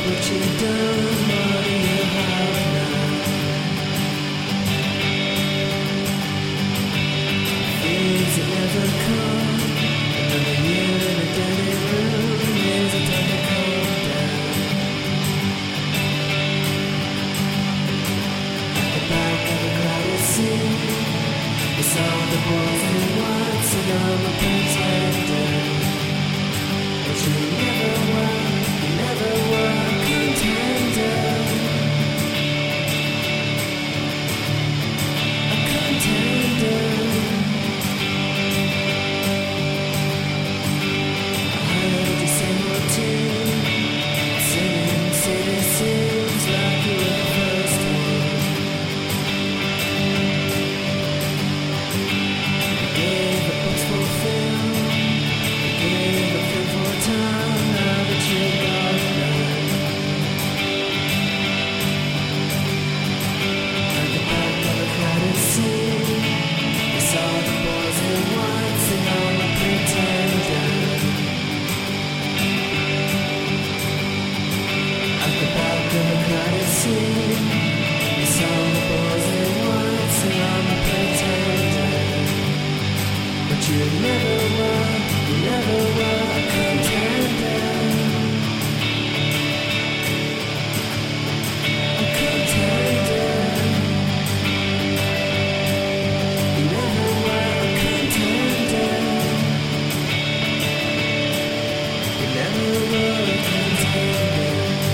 what you've done, what do you have now? Fears that never come, another year in a dirty room, is it time to calm down? At the back of a crowded scene, we saw the boys in white, so young and pretender. But you never were a contender. A contender. I heard you sing your tune, singing city sings like you were the first one. You gave a books for film, you gave a film for time, now that you're gone now. At the back of a crowded scene, we saw the boys in white sing on a pretender. At the back of a crowded scene, we saw the boys in white sing on a pretender. But you never were a contender. A contender. You never were a contender. You never were a contender.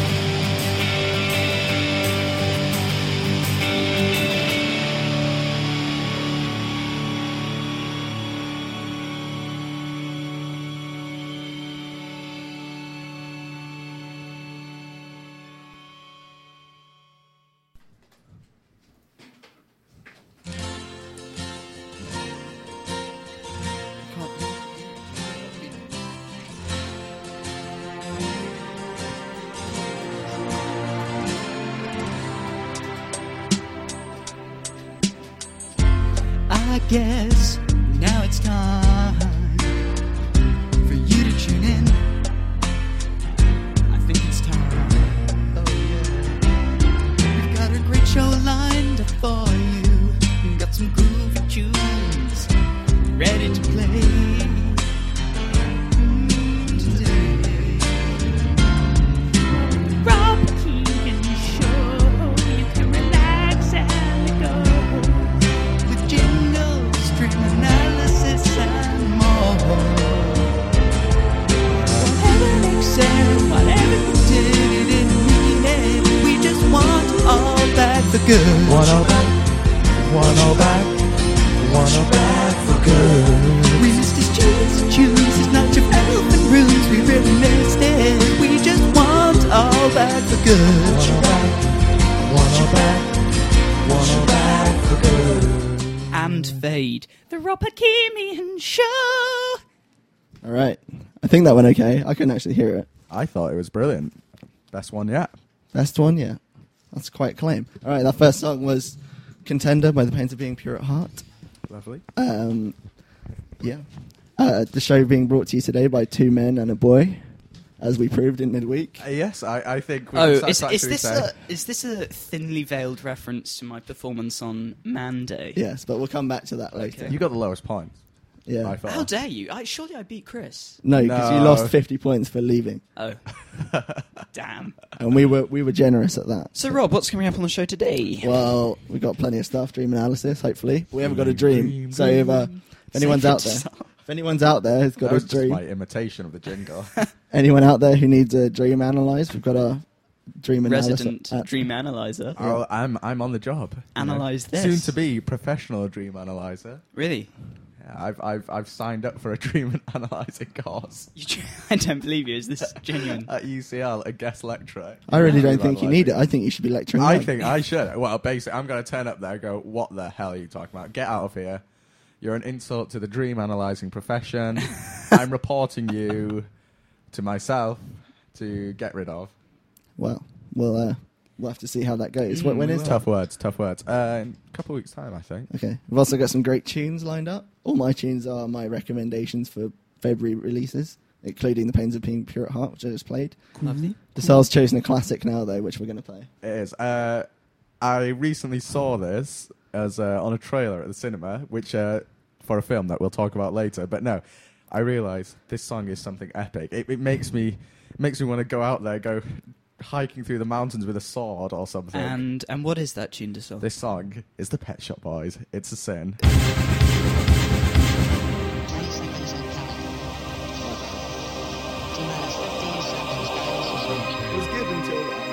I guess now it's time for you to tune in. I think it's time. Oh yeah. We've got a great show lined up for you. We've got some groovy tunes ready to play today. Rob Keegan Show. You can relax and go. With jingles, stream analysis, and more. Whatever makes sense, whatever you did, it didn't mean it. We just want all back for good. One all back for good. We missed his tunes, his not your elephant rooms. We really missed it. We just want all back for good. One all back for good. And fade. The Rob Hakimian Show. All right. I think that went okay. I couldn't actually hear it. I thought it was brilliant. Best one yet. Best one, yeah. That's quite claim. All right, that first song was Contender by The Pains of Being Pure at Heart. Lovely. Yeah. The show being brought to you today by two men and a boy, as we proved in midweek. Yes, I think we Oh, can is satisfactorily this say. a thinly veiled reference to my performance on Man Day? Yes, but we'll come back to that later. You got the lowest points. Yeah. By far. How dare you? Surely I beat Chris. No, because you No. lost 50 points for leaving, Oh, damn. and we were generous at that. So Rob, what's coming up on the show today? Well, we got plenty of stuff. Dream analysis, hopefully. We haven't got a dream, so if anyone's Save it out to there, start. if anyone's out there who's got That a was just dream, my imitation of the jingle. anyone out there who needs a dream analysed, we've got a dream Resident analysis. dream analyzer. Oh, I'm on the job. Analyse this. Soon to be professional dream analyzer. Really? Yeah, I've signed up for a dream analyzing course I don't believe you. Is this genuine? at UCL, a guest lecturer. I really don't Dream think you need it. analysing. I think you should be lecturing. I them. think I should. Well, basically, I'm going to turn up there and go, what the hell are you talking about? Get out of here. You're an insult to the dream analysing profession. I'm reporting you to myself to get rid of. Well, we'll have to see how that goes. When is that? Tough words, tough words. In a couple of weeks' time, I think. Okay. We've also got some great tunes lined up. All my tunes are my recommendations for February releases. including The Pains of Being Pure at Heart, which I just played. Lovely. Desal's chosen a classic now, though, which we're going to play. It is. I recently saw this as on a trailer at the cinema, which for a film that we'll talk about later. But no, I realised this song is something epic. It makes me want to go out there, go hiking through the mountains with a sword or something. And what is that tune, Desal? This song is the Pet Shop Boys. It's a Sin. 20 seconds on count. T-minus 15 seconds, guys. It was good until that.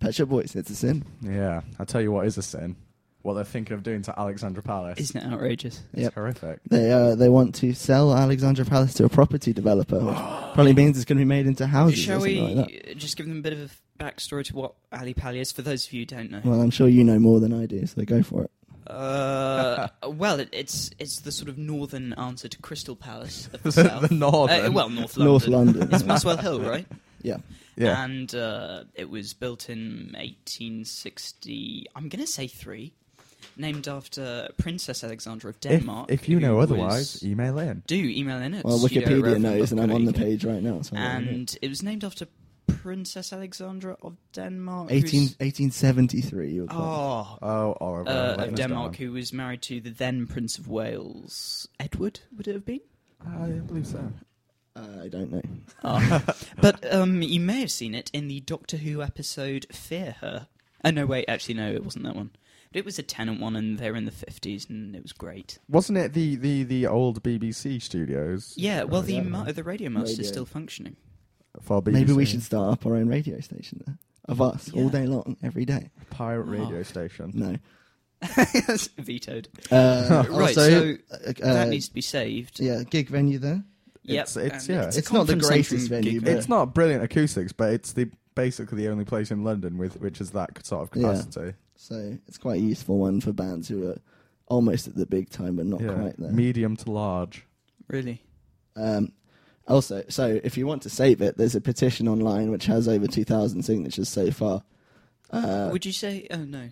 Pet Shop Boys, it's a sin. Yeah, I'll tell you what is a sin. What they're thinking of doing to Alexandra Palace. Isn't it outrageous? It's Yep. horrific. They want to sell Alexandra Palace to a property developer, which probably means it's going to be made into houses Shall or something we like that. just give them a bit of a backstory to what Ali Pali is, for those of you who don't know? Well, I'm sure you know more than I do, so go for it. Well, it's the sort of northern answer to Crystal Palace of the south. The northern. Well, North London. North London. It's Muswell Hill, right? Yeah. Yeah. And it was built in 1860. I'm going to say 3. Named after Princess Alexandra of Denmark. If you know who otherwise, was- email in. do email in it. Well, Wikipedia knows, and I'm on the page right now. So And it was named after Princess Alexandra of Denmark. 1873. You were quite- Oh, Oliver. of Denmark, who was married to the then Prince of Wales, Edward, would it have been? I believe so. I don't know. Oh. But you may have seen it in the Doctor Who episode Fear Her. Oh, no, wait, actually, no, it wasn't that one. But it was a Tennant one, and they were in the 50s, and it was great. Wasn't it the old BBC studios? Yeah, well, the yeah. the Radio Master is Radio. still functioning. For BBC? Maybe we should start up our own radio station there. Of us, Yeah. all day long, every day. Pirate radio Oh. station. No. Vetoed. Right, Right, so that needs to be saved. Yeah, gig venue there. Yep. It's- and yeah. It's not the conference greatest centre and venue, gig but- It's not brilliant acoustics, but it's basically the only place in London with which is that sort of Yeah. capacity. So it's quite a useful one for bands who are almost at the big time, but not Yeah. quite there. Medium to large. Really? Also, so if you want to save it, there's a petition online which has over 2,000 signatures so far. Would you say... Oh, no.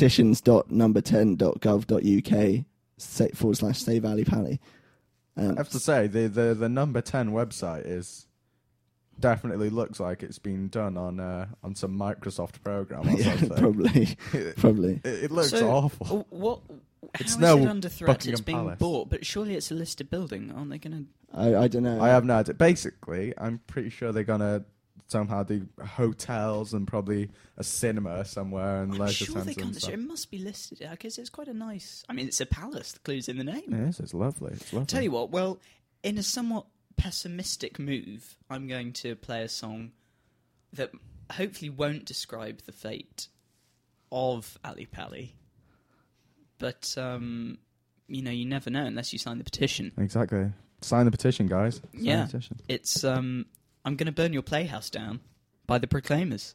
petitions.number10.gov.uk/save Ali Pali. I have to say, the number 10 website definitely looks like it's been done on some Microsoft program or Yeah, something. probably. It looks So, awful. What? It's How no is it under threat? Buckingham It's being Palace. bought, but surely it's a listed building. Aren't they going to... I don't know. I have no idea. Basically, I'm pretty sure they're gonna somehow do hotels and probably a cinema somewhere and I'm leisure sure they centres and can't. stuff. It must be listed because it's quite a nice... I mean, it's a palace. The clue's in the name. Yes, it's lovely. It's lovely. Tell you what, well, in a somewhat pessimistic move, I'm going to play a song that hopefully won't describe the fate of Ali Pali. But, you know, you never know unless you sign the petition. Exactly. Sign the petition, guys. Sign Yeah. the petition. It's, I'm going to burn your playhouse down by the Proclaimers.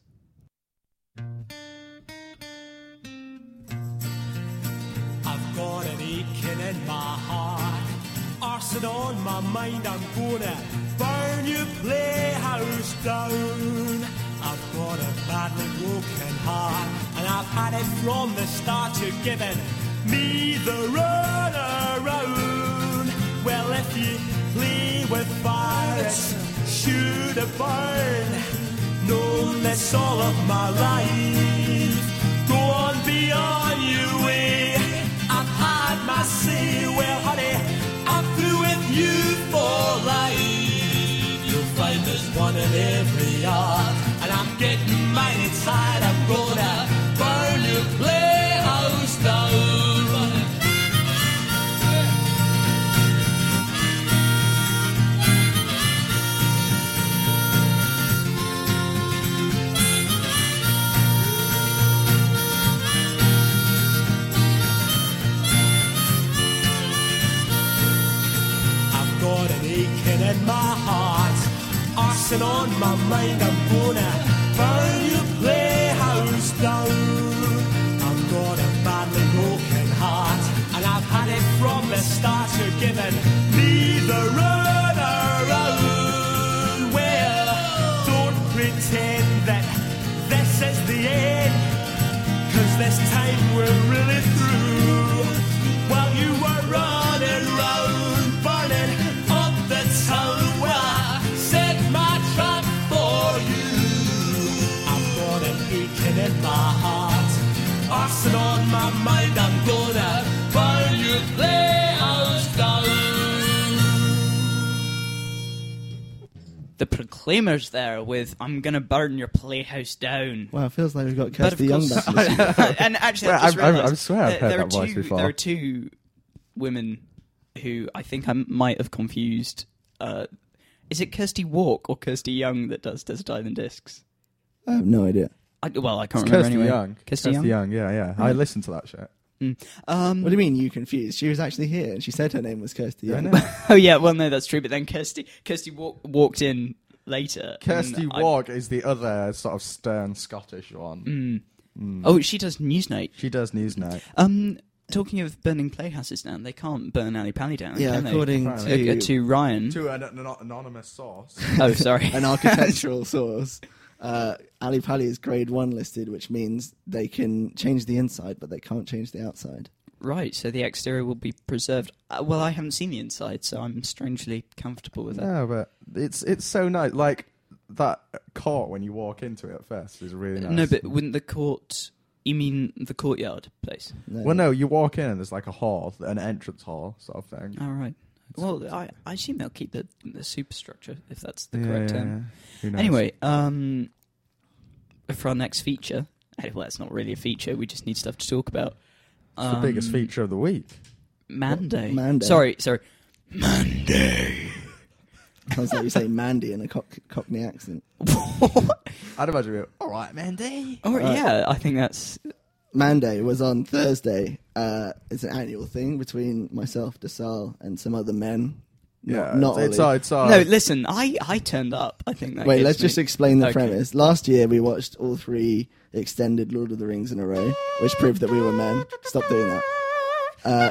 I've got an aching in my heart, arson on my mind. I'm gonna burn your playhouse down. I've got a badly broken heart, and I've had it from the start. You're giving me the run around. Well, if you play with fire, it's sure to burn. Known this all of my life. Go on, be on your way. I've had my say. Well, honey, I'm through with you for life. You'll find there's one in every yard, and I'm getting mighty tired. I'm gonna burn your playhouse down. I've got an aching in my heart, arson on my mind. I'm gonna burn your playhouse down. I've got a badly broken heart, and I've had it from the start. You're giving me the run around. Well, don't pretend that this is the end, 'cause this time we're really through. While you were running round, burning up the town, well, I set my trap for you. I've got an aching in my heart, arson on my mind. I'm gonna burn your playhouse down. The Proclaimers there with I'm Gonna Burn Your Playhouse Down. Wow, it feels like we've got But of Kirsty Young course- back. And actually, Well, I just I realised swear I've heard there that are voice before. There are two women who I think I might have confused. Is it Kirsty Walk or Kirsty Young that does Desert Island Discs? I have no idea. I can't It's remember Kirsty anyway. Young. Kirsty Young? Yeah. I listened to that shit. What do you mean you confused? She was actually here, and she said her name was Kirsty I Young. know. Oh yeah, well no, that's true. But then Kirsty walked in later. Kirsty and Wog is the other sort of stern Scottish one. Oh, she does Newsnight. She does Newsnight. Talking of burning playhouses down, they can't burn Ali Pali down. Yeah, can they? according To Ryan. To an anonymous source. Oh, sorry. an architectural source, Ali Pali is grade 1 listed, which means they can change the inside, but they can't change the outside. Right, so the exterior will be preserved. Well, I haven't seen the inside, so I'm strangely comfortable with that. No, but it's so nice. Like, that court when you walk into it at first is really nice. No, but wouldn't the court... You mean the courtyard place? Well, no, you walk in and there's like a hall, an entrance hall sort of thing. Oh, right. Well, I assume they'll keep the superstructure, if that's the correct term. Who knows? Anyway, for our next feature... Well, it's not really a feature, we just need stuff to talk about. It's the biggest feature of the week. Monday. Monday. Sorry. Monday. Sounds like you say Mandy in a Cockney accent. I'd imagine you, all right, Mandy. Oh, yeah, I think that's... Manday was on Thursday. It's an annual thing between myself, Desal, and some other men. Not it's Ollie. No, listen, I turned up. I think that Wait, gives let's me- just explain the Okay. premise. Last year we watched all 3 extended Lord of the Rings in a row, which proved that we were men. Stop doing that.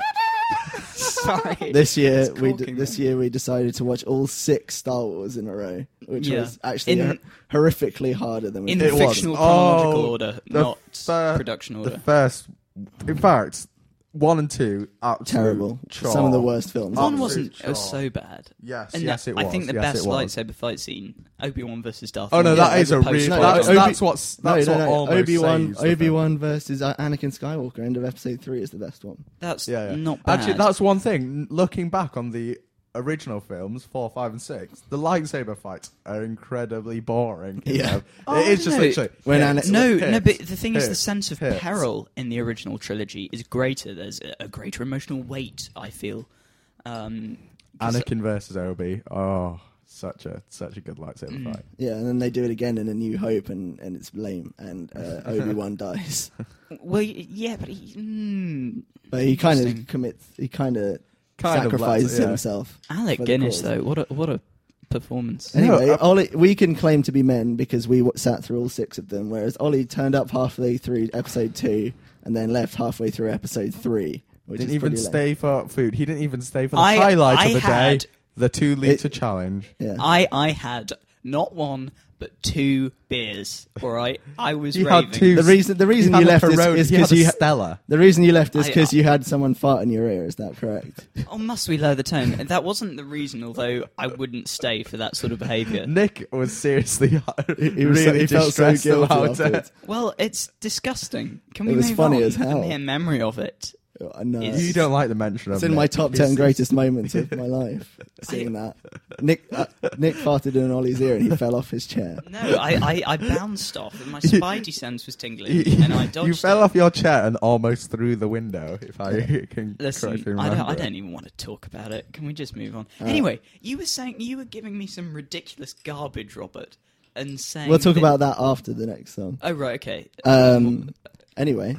Sorry. This year It's corking we decided to watch all 6 Star Wars in a row, which Yeah. was actually In- horrifically harder than we In thought. It was. fictional chronological Oh, order, the not fir- production The order. first, in fact, 1 and 2, absolute Terrible. chore. Some of the worst films. One Absolute wasn't chore. so bad. Yes, And yes, it was. I think the yes, best it was. lightsaber fight scene, Obi-Wan versus Darth Oh no, Maul. that is a as really. opposed to- No, That's what's. That's what no. almost Obi-Wan saves the film. Obi-Wan versus Anakin Skywalker, end of episode 3 is the best one. That's Yeah. not bad. Actually, that's one thing. Looking back on the original films, 4, 5, and 6, the lightsaber fights are incredibly boring. you Yeah. know? Oh, It is just no. literally. When hits, No, hits, but the thing is, the hits, sense of hits. peril in the original trilogy is greater. There's a greater emotional weight, I feel. 'Cause- Anakin versus Obi. Oh, such a good lightsaber fight. Yeah, and then they do it again in A New Hope, and it's lame, and Obi-Wan dies. Well, yeah, but But he kind Interesting. of commits, he kind of Kind of sacrifices lets it, yeah. himself. Alec for the Guinness, cause. though, what a performance. Anyway, No, Ollie, we can claim to be men because we sat through all 6 of them, whereas Ollie turned up halfway through episode 2 and then left halfway through episode 3. Which Didn't is even pretty lame. stay for food. He didn't even stay for the I highlight of the had- day, the 2-liter challenge. Yeah. I had not 1 but 2 beers. All right, I was He raving. had 2. The reason he you had left a is Peroni- he because had a you Stella. the reason you left is I- because you had someone fart in your ear. Is that correct? Oh, must we lower the tone? That wasn't the reason, although I wouldn't stay for that sort of behaviour. Nick was seriously He was really he felt so distressed guilty about afterwards. it. Well, it's disgusting. Can It we was move funny on? as hell. The mere memory of it. I know. It's- You don't like the mention of It's in Nick. my top 10 It's- greatest moments of my life. Seeing that Nick farted in Ollie's ear and he fell off his chair. No, I bounced off, and my spidey sense was tingling, and I dodged You fell it. off your chair and almost through the window, if I can Listen, correctly I remember. don't even want to talk about it. Can we just move on? Anyway, you were saying you were giving me some ridiculous garbage, Robert, and saying We'll talk about that after the next song. Oh right, okay. Anyway,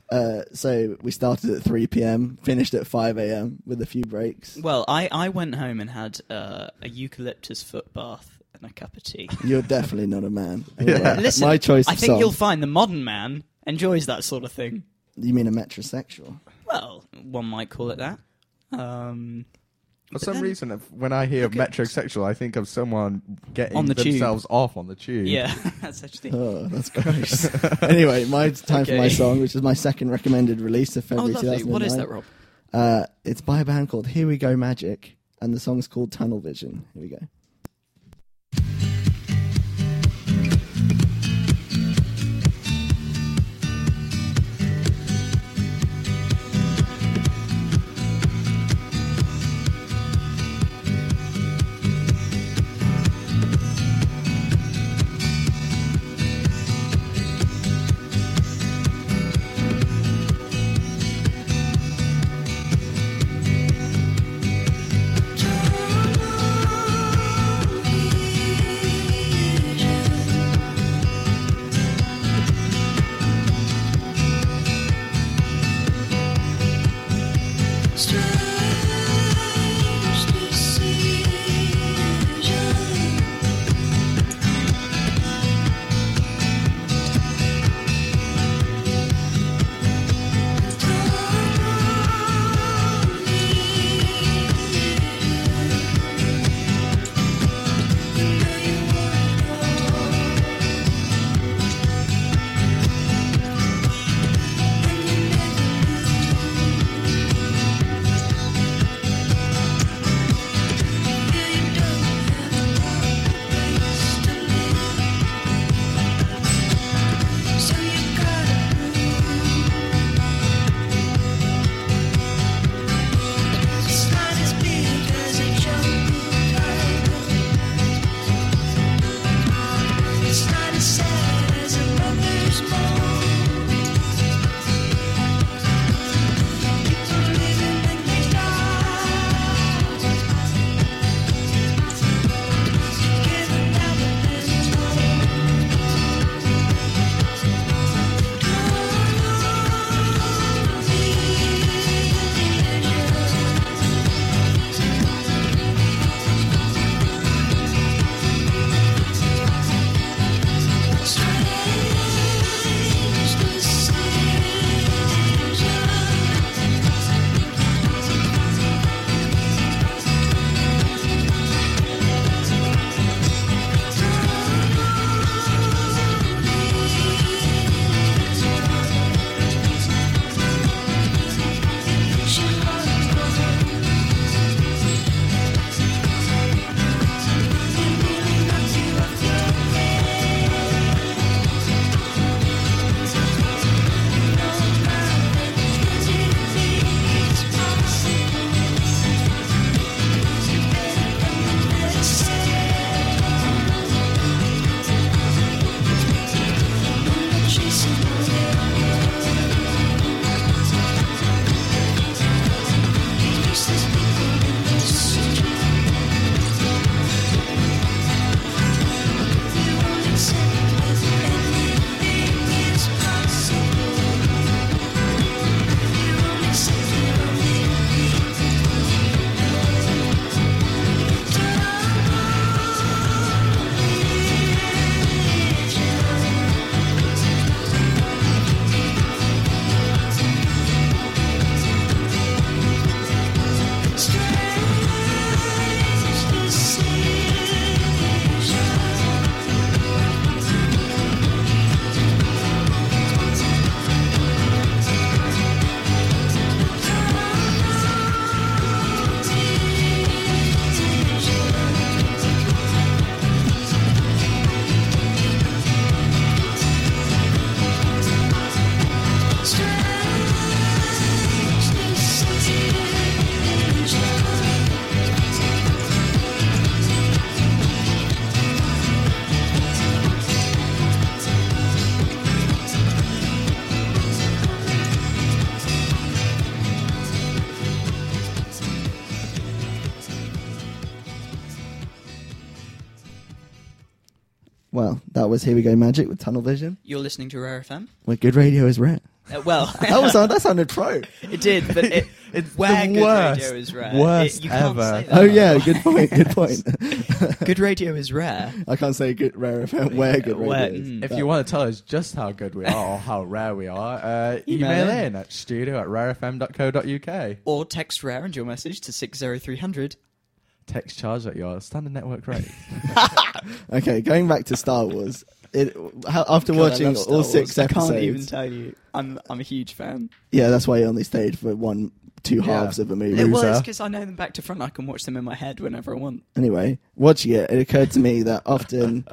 so we started at 3 p.m, finished at 5 a.m. with a few breaks. Well, I went home and had a eucalyptus foot bath and a cup of tea. You're definitely not a man. Anyway, Listen, my choice of I think song. you'll find the modern man enjoys that sort of thing. You mean a metrosexual? Well, one might call it that. For But some then- reason, when I hear Okay. metrosexual, I think of someone getting On the tube. themselves off on the tube. Yeah, that's actually. Oh, that's gross. Anyway, time for my Okay. song, which is my second recommended release of Oh, February lovely. 2009. What is that, Rob? It's by a band called Here We Go Magic, and the song's called Tunnel Vision. Here we go. Well, that was Here We Go Magic with Tunnel Vision, You're listening to Rare FM. where good radio is rare. Well, That sounded pro. it did, but It's where the good worst, radio is rare. worst You can't ever. say that. Oh yeah, good point. Good point. Good radio is rare. I can't say good rare FM where good radio Where- is. If you want to tell us just how good we are or how rare we are, email in at studio@rarefm.co.uk. Or text Rare and your message to 60300. Text charge at your standard network rate. Okay, going back to Star Wars. After God, I watching love Star all 6 Wars. I episodes, can't even tell you. I'm a huge fan. yeah, that's why you only stayed for 2 halves of a movie. Well, it's Loser. because I know them back to front. I can watch them in my head whenever I want. Anyway, watching it occurred to me that often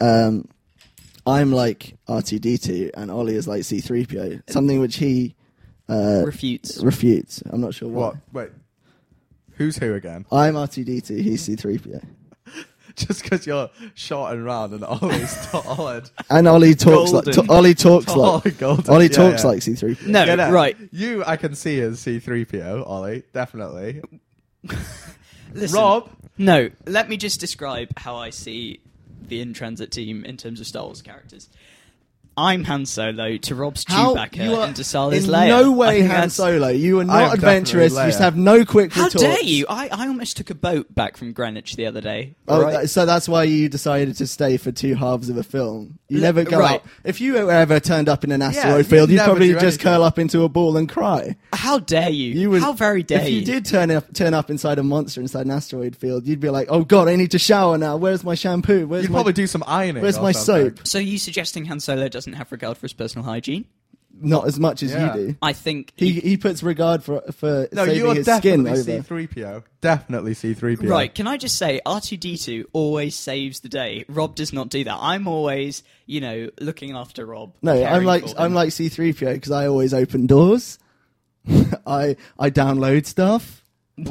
I'm like R2-D2 and Ollie is like C-3PO, something which he Refutes. refutes. I'm not sure why. What? Wait. Who's who again? I'm R2-D2, he's C-3PO. Just because you're short and round and always solid. And Ollie talks like Golden. Ollie talks Tall like and golden. Ollie Yeah, talks yeah. like C-3PO. No, Get out. right. You, I can see as C-3PO, Ollie. Definitely. Listen, Rob? No, let me just describe how I see the in-transit team in terms of Star Wars characters. I'm Han Solo to Rob's Chewbacca and to Salah's in Leia. no I way think Han that's- Solo. You are I not am adventurous. definitely You just Leia. have no quick How retorts. dare you? I almost took a boat back from Greenwich the other day. Oh, Right? so that's why you decided to stay for 2 halves of a film. You never go right. out. If you ever turned up in an asteroid you'd field, you'd never probably do just anything. curl up into a ball and cry. How dare you? You would, How very dare If you did turn up inside a monster inside an asteroid field, you'd be like, "Oh God, I need to shower now. Where's my shampoo? Where's You'd my probably do some ironing. where's or my something. soap?" So are you suggesting Han Solo doesn't have regard for his personal hygiene? Not as much as Yeah. you do. I think He puts regard for No, saving you are his skin definitely over. C-3PO. Definitely C-3PO. Right, can I just say, R2-D2 always saves the day. Rob does not do that. I'm always, looking after Rob. No, I'm caring like for I'm him. like C-3PO because I always open doors. I download stuff.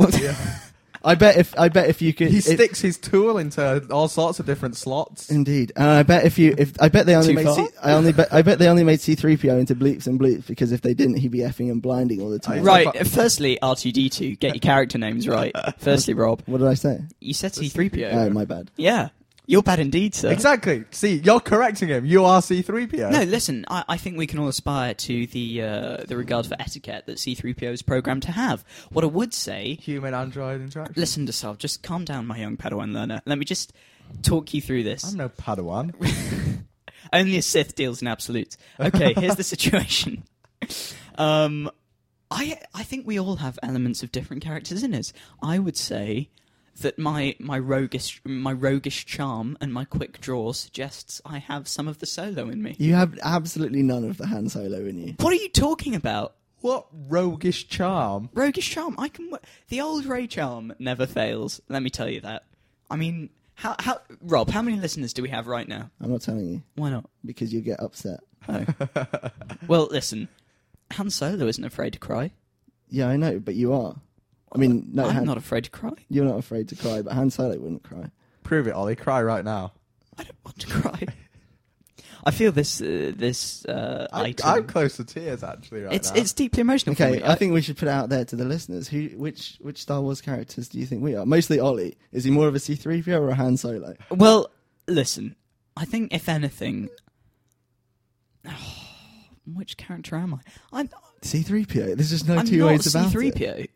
I bet if you could He if- sticks his tool into all sorts of different slots. Indeed, and I bet I bet they only Too made far? I bet they only made C-3PO into bleeps and bleeps because if they didn't, he'd be effing and blinding all the time. Right, firstly, R2-D2, get your character names right. Firstly, Rob, What did I say? you said C-3PO. Oh, my bad. Yeah, you're bad indeed, sir. Exactly. See, you're correcting him. You are C-3PO. No, listen, I think we can all aspire to the regard for etiquette that C-3PO is programmed to have. What I would say, Human-android interaction. listen to self, just calm down, my young Padawan learner. Let me just talk you through this. I'm no Padawan. Only a Sith deals in absolutes. Okay, here's the situation. I think we all have elements of different characters in us. I would say that my roguish charm and my quick draw suggests I have some of the Solo in me. You have absolutely none of the Han Solo in you. What are you talking about? What roguish charm? Roguish charm. The old Ray charm never fails. Let me tell you that. I mean, Rob, how many listeners do we have right now? I'm not telling you Why not? because you get upset. Oh. Well, listen, Han Solo isn't afraid to cry. Yeah, I know, but you are. I mean, no, I'm not afraid to cry. you're not afraid to cry, but Han Solo wouldn't cry. Prove it, Ollie. Cry right now. I don't want to cry. I feel this item. I'm close to tears, actually, right now. It's deeply emotional for Okay, me. I think we should put it out there to the listeners. Which Star Wars characters do you think we are? Mostly Ollie. Is he more of a C-3PO or a Han Solo? Well, listen. I think if anything, which character am I? C-3PO. There's just no I'm two not ways about it. C-3PO.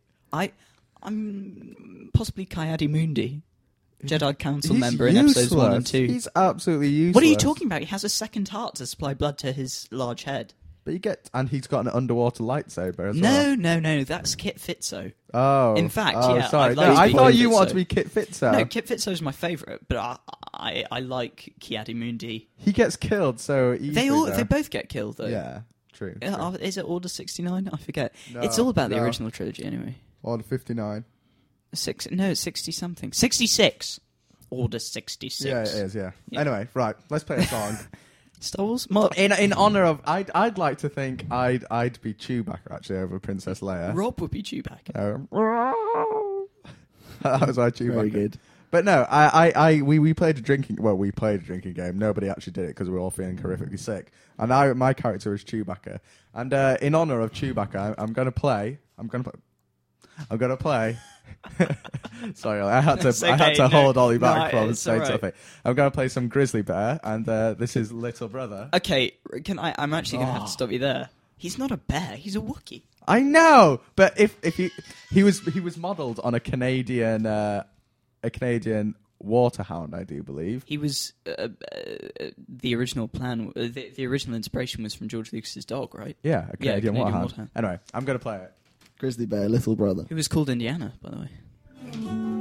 I'm possibly Coyote Mundi, Jedi Council He's member in episodes 1 and useless. 2. He's absolutely useless. What are you talking about? He has a second heart to supply blood to his large head. But and he's got an underwater lightsaber as well. No, that's Kit Fitzo. Oh. In fact, oh, yeah, sorry. I'd No, like to I be thought Kit you wanted Fitzo. to be Kit Fitzo. No, Kit Fitzo's my favourite, but I like Kiadi Mundi. He gets killed so easily. They though. both get killed though. Yeah, true. Is it Order 69? I forget. No, It's all about the no. original trilogy anyway. Order 59. 60 something. 66. Order 66. Yeah, it is, yeah. Yeah. Anyway, right, let's play a song. Star Wars? in honor of... I'd like to think I'd be Chewbacca, actually, over Princess Leia. Rob would be Chewbacca. That was our Chewbacca. Very good. But no, we played a drinking... Well, we played a drinking game. Nobody actually did it because we were all feeling horrifically sick. And my character is Chewbacca. And in honor of Chewbacca, I'm going to play Sorry, I had to. It's I had okay, to no. hold Ollie No, back from it's saying alright. something. I'm going to play some Grizzly Bear, and this is Little Brother. Okay, I'm actually going to Oh. have to stop you there. He's not a bear. He's a Wookiee. I know, but if he was modelled on a Canadian waterhound, I do believe. He was the original plan. The original inspiration was from George Lucas's dog, right? Yeah, a Canadian, Canadian waterhound. waterhound. Anyway, I'm going to play it. Grizzly Bear, Little Brother. Who was called Indiana, by the way.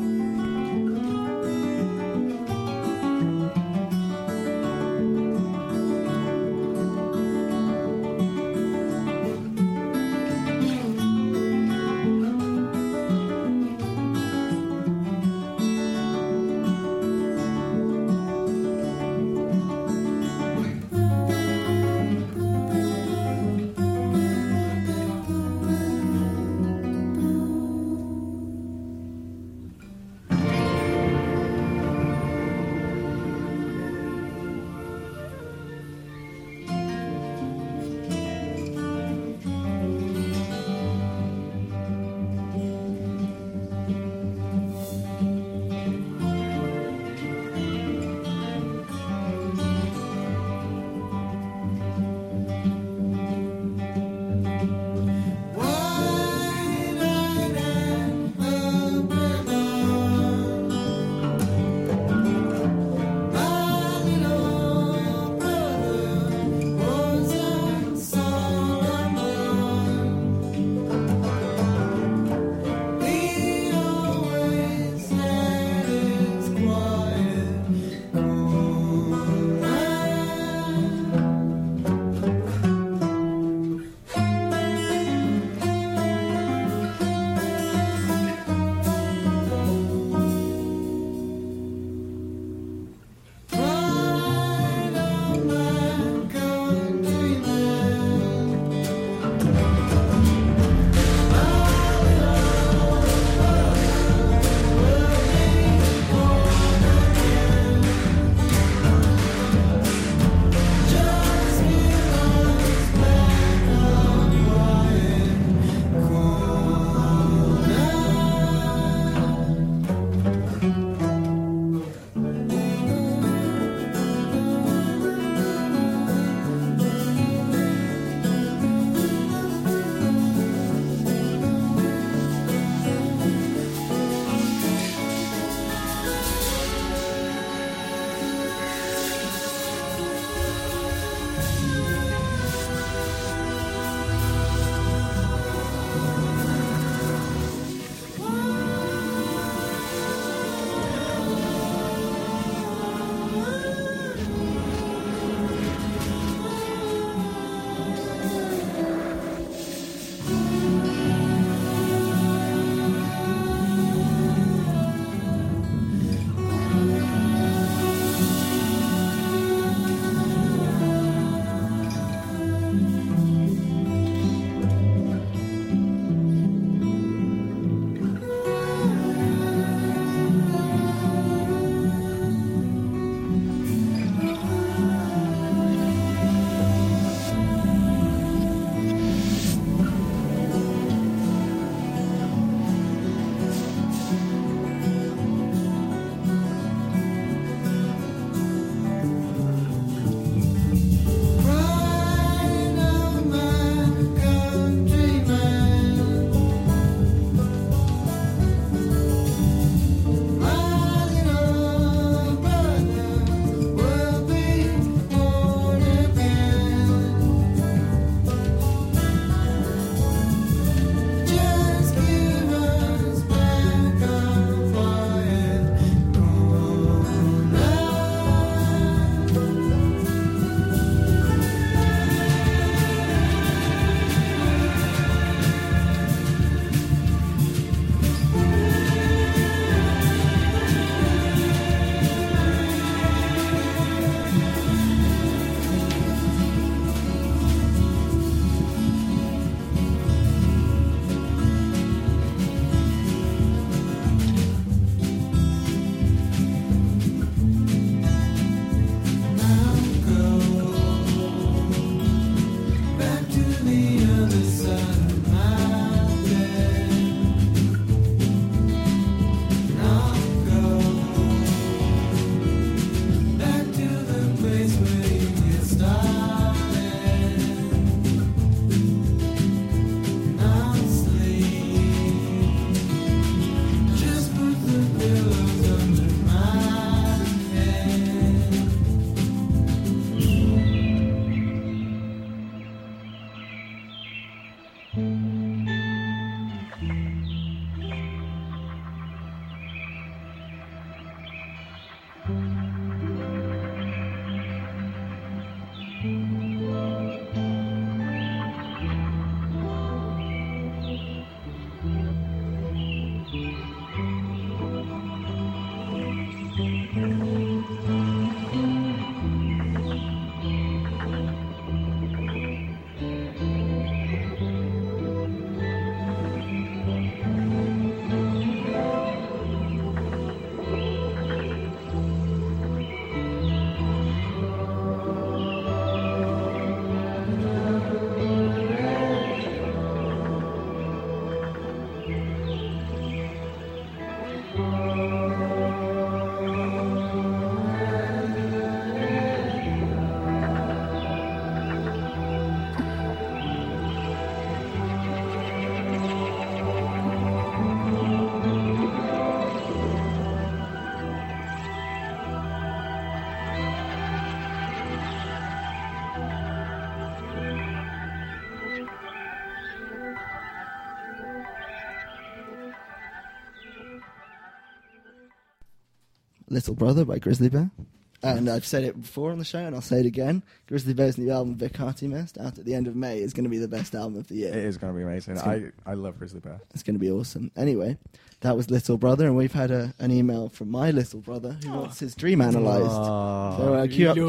Little Brother by Grizzly Bear. And I've said it before on the show, and I'll say it again. Grizzly Bear's new album, Vicati Mist, out at the end of May, is going to be the best album of the year. It is going to be amazing. I love Grizzly Bear. It's going to be awesome. Anyway, that was Little Brother, and we've had an email from my little brother who wants his dream analysed. So cue up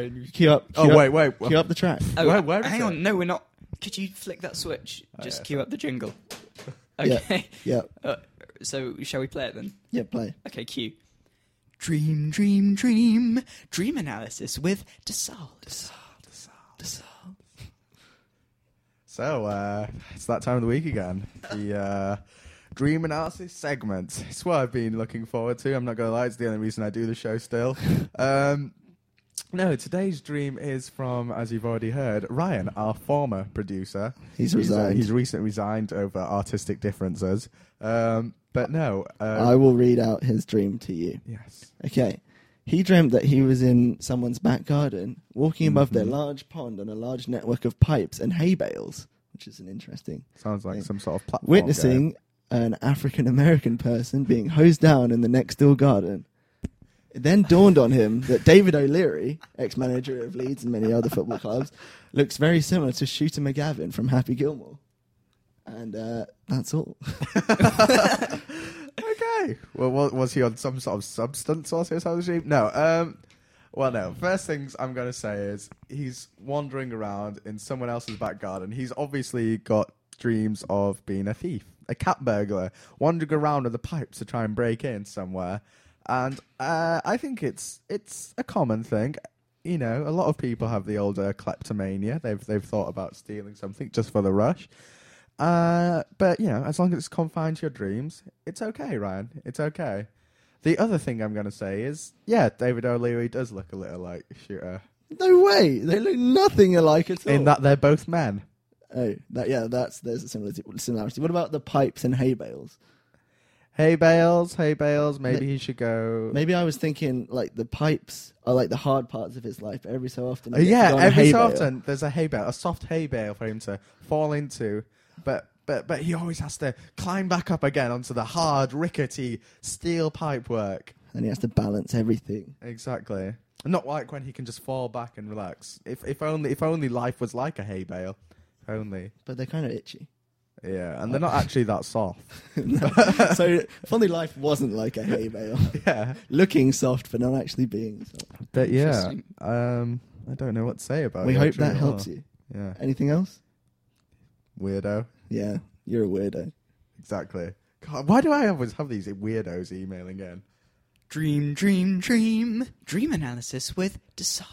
the track. Oh, where is hang it? on. No, we're not. Could you flick that switch? Just cue up the jingle. Okay. Yeah. So, shall we play it then? Yeah, play. Okay, cue. Dream, dream, dream. Dream analysis with Desal. So, it's that time of the week again. The dream analysis segment. It's what I've been looking forward to. I'm not going to lie, it's the only reason I do the show still. No, today's dream is from, as you've already heard, Ryan, our former producer. He's resigned. He's recently resigned over artistic differences. But no. I will read out his dream to you. Yes. Okay. He dreamt that he was in someone's back garden, walking above their large pond on a large network of pipes and hay bales, which is an interesting Sounds like some sort of platform. witnessing an African-American person being hosed down in the next-door garden. It then dawned on him that David O'Leary, ex-manager of Leeds and many other football clubs, looks very similar to Shooter McGavin from Happy Gilmore. And that's all. Okay. Well, was he on some sort of substance or something? No. Well, no. First things I'm going to say is he's wandering around in someone else's back garden. He's obviously got dreams of being a thief, a cat burglar, wandering around with the pipes to try and break in somewhere. And I think it's a common thing. You know, a lot of people have the older kleptomania. They've thought about stealing something just for the rush. But, you know, as long as it's confined to your dreams, it's okay, Ryan. It's okay. The other thing I'm going to say is, yeah, David O'Leary does look a little like Shooter. No way! They look nothing alike at all. In that they're both men. Oh, there's a similarity. What about the pipes and hay bales? Hay bales. Maybe he should go. Maybe I was thinking like the pipes are like the hard parts of his life. But every so often, Every so often there's a hay bale, a soft hay bale for him to fall into. But he always has to climb back up again onto the hard, rickety steel pipe work. And he has to balance everything. Exactly. Not like when he can just fall back and relax. If only life was like a hay bale. If only. But they're kind of itchy. Yeah, and they're not actually that soft. So if only life wasn't like a hay bale. Yeah. Looking soft, but not actually being soft. But yeah, Interesting. I don't know what to say about it. We hope that helps you. Yeah. Anything else? Weirdo. Yeah, you're a weirdo. Exactly. God, why do I always have these weirdos emailing in? Dream, dream, dream. Dream analysis with Desal.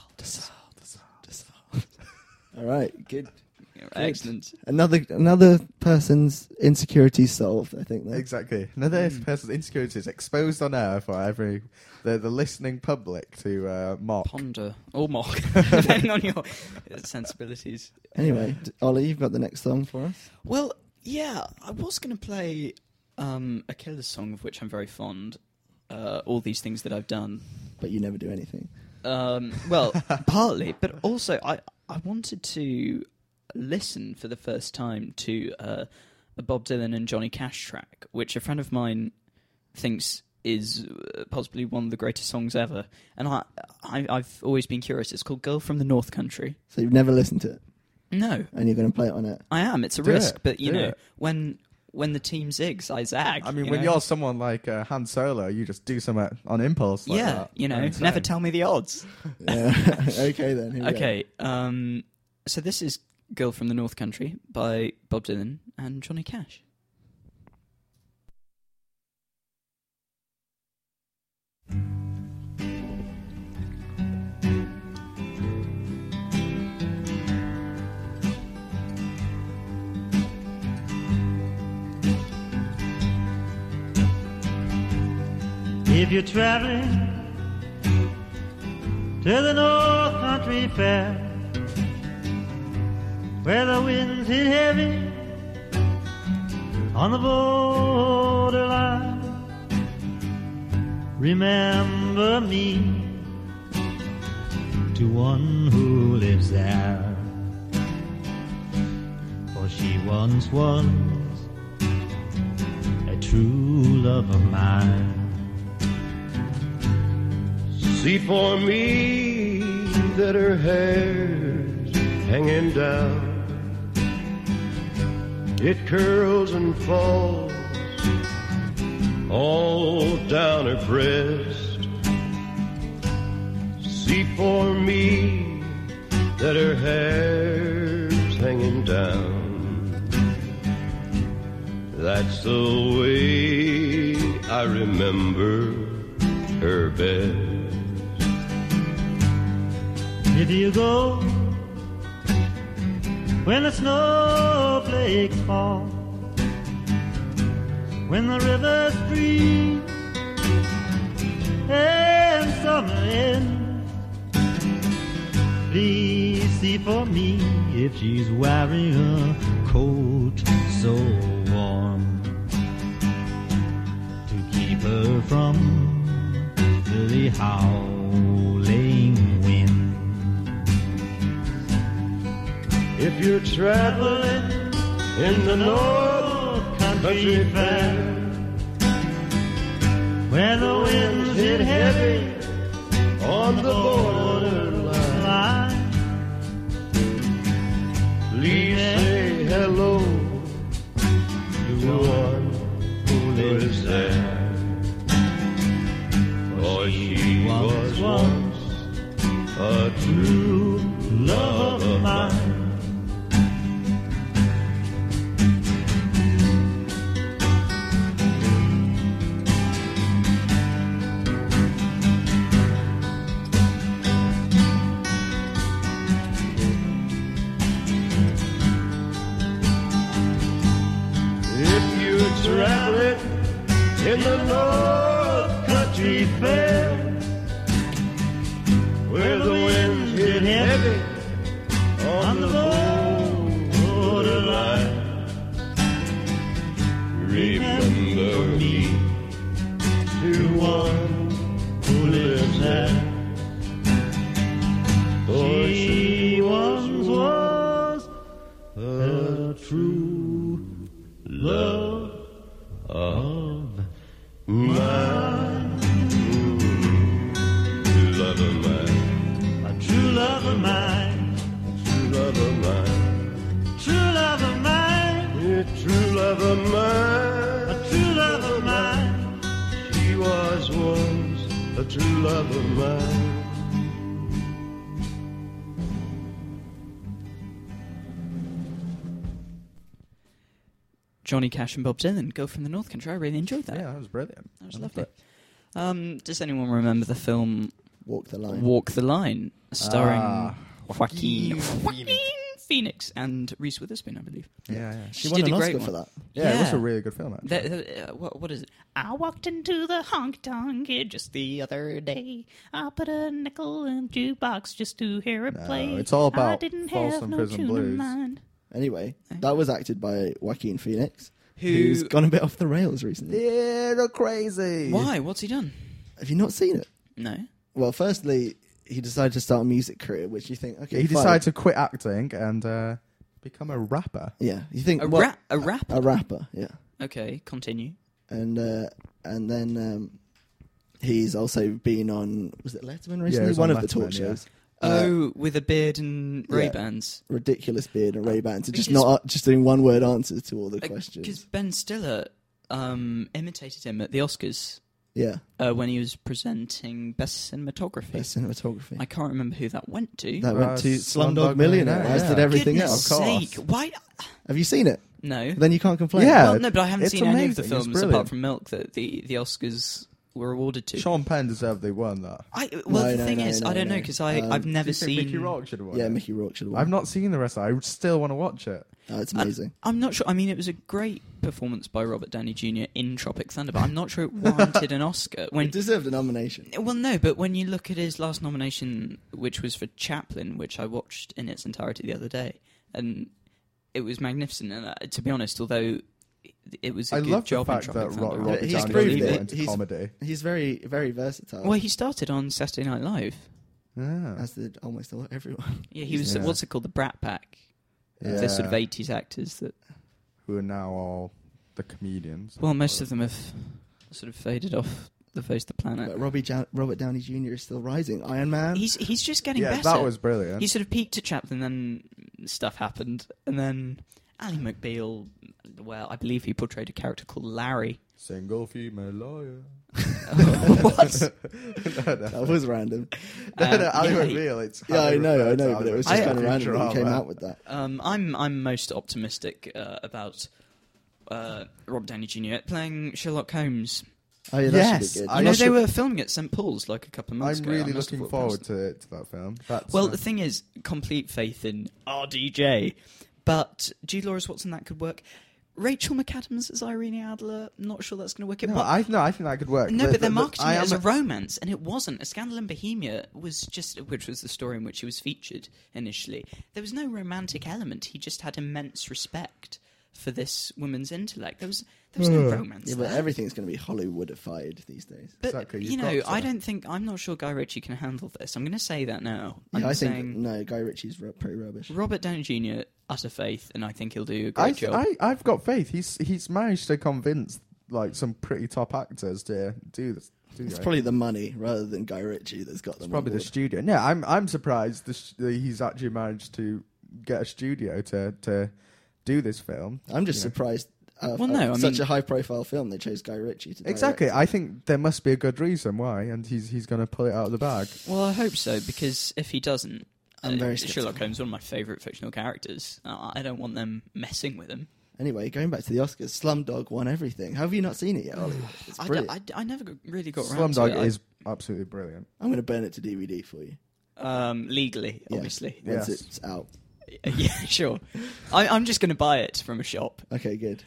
All right, good. Excellent. Another person's insecurities solved, I think. There. Exactly. Another person's insecurities exposed on air for the listening public to mock. Ponder or mock, depending on your sensibilities. Anyway, Ollie, you've got the next song for us. Well, yeah, I was going to play a Killers song of which I'm very fond. All these things that I've done. But you never do anything. Well, partly, but also I wanted to listen for the first time to a Bob Dylan and Johnny Cash track, which a friend of mine thinks is possibly one of the greatest songs ever. And I've always been curious. It's called Girl from the North Country. So you've never listened to it, No, and you're going to play it on it. I am. It's a Do risk, it. but you Do know, it. when the team zigs, I zag. I mean, you when know? you're someone like Han Solo, you just do something on impulse. Like yeah, that. you know, Insane. never tell me the odds. Yeah. Okay then. Here we go. Okay, so this is Girl from the North Country by Bob Dylan and Johnny Cash. If you're traveling to the North Country Fair, where the winds hit heavy on the borderline, remember me to one who lives there, for she once was a true love of mine. See for me that her hair's hanging down. It curls and falls all down her breast. See for me that her hair's hanging down. That's the way I remember her best. If you go when the snowflakes fall, when the rivers freeze and summer ends, please see for me if she's wearing a coat so warm to keep her from the howling wind. If you're traveling in the North Country Fair, where the winds hit heavy on the borderline, please say hello to one who lives there. For she was once a true love of mine. Traveling in the North Country Fair, where the winds hit heavy on the borderline, remember me to one who lives there. For she once was a true love of mine. True love of mine. A true love of mine. True love of mine. True love of mine. Yeah, true love of mine. A true love of mine. She was once a true love of mine. Johnny Cash and Bob Dylan, Go from the North Country. I really enjoyed that. Yeah, that was brilliant. That was I loved lovely. it. Does anyone remember the film Walk the line. Walk the Line, starring Joaquin Joaquin Phoenix and Reese Witherspoon, I believe. Yeah, yeah. She She won did an a great Oscar for one. that. Yeah, it was Yeah. a really good film, actually. What is it? I walked into the honky tonk just the other day. I put a nickel in the jukebox just to hear it No, play. it's all about I didn't Folsom have no Prison tune in Blues. mind. Anyway, that was acted by Joaquin Phoenix, Who- who's gone a bit off the rails recently. Yeah, they're crazy. Why? What's he done? Have you not seen it? No. Well, firstly, he decided to start a music career, which you think, okay, He fine. decided to quit acting and become a rapper. Yeah, you think A what- rapper? A rapper, yeah. Okay, continue. And then He's also been on, was it Letterman recently? he was One on of the talk Letterman, yeah. shows. With a beard and yeah. Ray-Bans. Ridiculous beard and Ray-Bans. And just Because- not just doing one-word answers to all the questions. Because Ben Stiller imitated him at the Oscars Yeah, when he was presenting Best Cinematography. best cinematography. I can't remember who that went to. That went to Slumdog Slumdog Millionaire, Millionaire, as yeah. did everything Goodness else. sake! Why? Have you seen it? No. Then you can't complain. Yeah. Well, no, but I haven't It's seen any of the amazing, it's films brilliant. apart from Milk that the Oscars were awarded to. Sean Penn deserved they won that. The thing is, I don't know because I've never Do you think seen. Mickey Rourke should have won Yeah, it? Mickey Rourke should have won. I've not seen the rest of it. I still want to watch it. Oh, it's amazing. I'm not sure. I mean, it was a great performance by Robert Downey Jr. in Tropic Thunder, but I'm not sure it warranted an Oscar. It deserved a nomination. Well, no, but when you look at his last nomination, which was for Chaplin, which I watched in its entirety the other day, and it was magnificent. And to be honest, although it was a I good love the job in fact Tropic that Thunder. Robert He's Downey proved Jr. it. went to He's- comedy. He's very, very versatile. Well, he started on Saturday Night Live. Yeah. as did almost everyone. Yeah, he was. Yeah. What's it called? The Brat Pack. Yeah. The sort of 80s actors that. Who are now all the comedians. Well, most of them have sort of faded off the face of the planet. But Robert Downey Jr. is still rising. Iron Man. He's just getting Yeah, better. that was brilliant. He sort of peaked at Chaplin, then stuff happened, and then Ally McBeal. Well, I believe he portrayed a character called Larry. Single female lawyer. What? That was random. Ali yeah, McBeal, it's Yeah, I highly know, referred to but Ali it was just McBeal kind of in random that he came drama. out with that. I'm most optimistic about Robert Downey Jr. playing Sherlock Holmes. Oh yeah, that Yes, should be good. I You know, should- they were filming at St Paul's like a couple of months I'm ago. really I must have looking walked forward past to that film. That's, Well, the thing is, complete faith in RDJ, but Jude Lawrence Watson, that could work. Rachel McAdams as Irene Adler, not sure that's going to work. I think that could work. No, but they're marketing I it as a am- romance, and it wasn't. A Scandal in Bohemia was just, which was the story in which he was featured initially. There was no romantic element. He just had immense respect for this woman's intellect. There was no romance. Yeah, but there. everything's going to be Hollywoodified these days. But Exactly, you you've know, got to. I'm not sure Guy Ritchie can handle this. I'm going to say that now. Yeah, I'm I saying think no, Guy Ritchie's pretty rubbish. Robert Downey Jr. utter faith, and I think he'll do a great job. I've got faith. He's managed to convince like some pretty top actors to do this. It's probably the money rather than Guy Ritchie that's got them. It's probably on the board. studio. Yeah, I'm surprised that he's actually managed to get a studio to do this film. I'm just you know. surprised. Well, no, I such mean- a high-profile film, they chose Guy Ritchie to direct. Exactly. I think there must be a good reason why, and he's going to pull it out of the bag. Well, I hope so, because if he doesn't, I'm very Sherlock sceptical. Holmes, one of my favourite fictional characters. I don't want them messing with him. Anyway, going back to the Oscars, Slumdog won everything. Have you not seen it yet, Ollie? It's brilliant. I never really got around to Slumdog it. is absolutely brilliant. I'm going to burn it to DVD for you. Legally, Yeah, obviously. Once Yes. it's out. Yeah, sure. I'm just going to buy it from a shop. Okay, good.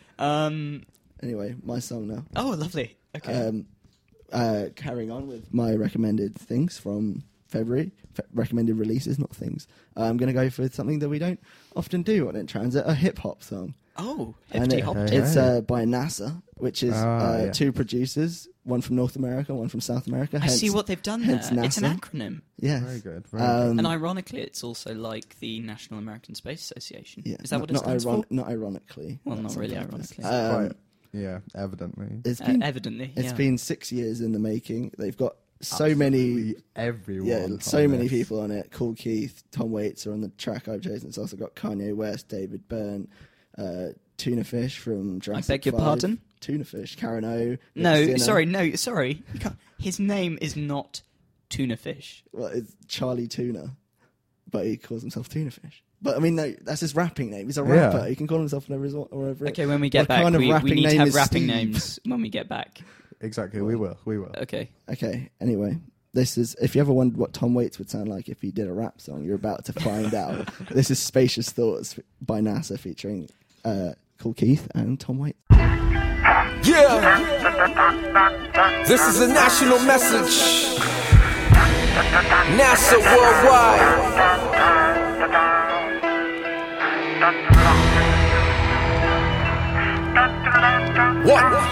Anyway, my song now. Oh, lovely. Okay. Carrying on with my recommended things from February, recommended releases, not things. I'm going to go for something that we don't often do on In Transit, a hip-hop song. Oh, And hippity hop. it's by NASA, which is yeah. two producers, one from North America, one from South America. I see what they've done there. hence It's an NASA. acronym. Yes. Very good. Very good. And ironically, it's also like the National American Space Association. Yeah, Is that what it stands for? Not ironically. Well, That's not really on purpose. ironically. Quite, yeah, evidently. It's been Evidently, it's yeah. been 6 years in the making. They've got so many, Everyone. yeah, on so many this. people on it. Cool Keith, Tom Waits are on the track I've chosen. It's also got Kanye West, David Byrne, Tuna Fish from Jurassic beg your 5, pardon? Tuna Fish, Karen O. No, Nick Sinner. sorry. You can't. His name is not Tuna Fish. Well, it's Charlie Tuna, but he calls himself Tuna Fish. But I mean, no, that's his rapping name. He's a Yeah. rapper. He can call himself whatever. Okay, when we get What back, kind of we rapping need to name have is rapping Steve? names when we get back. Exactly. We will. Okay. Okay. Anyway, this is, if you ever wondered what Tom Waits would sound like if he did a rap song, you're about to find out. This is Spacious Thoughts by NASA featuring Cool Keith and Tom Waits. Yeah, this is a national message. NASA worldwide. What?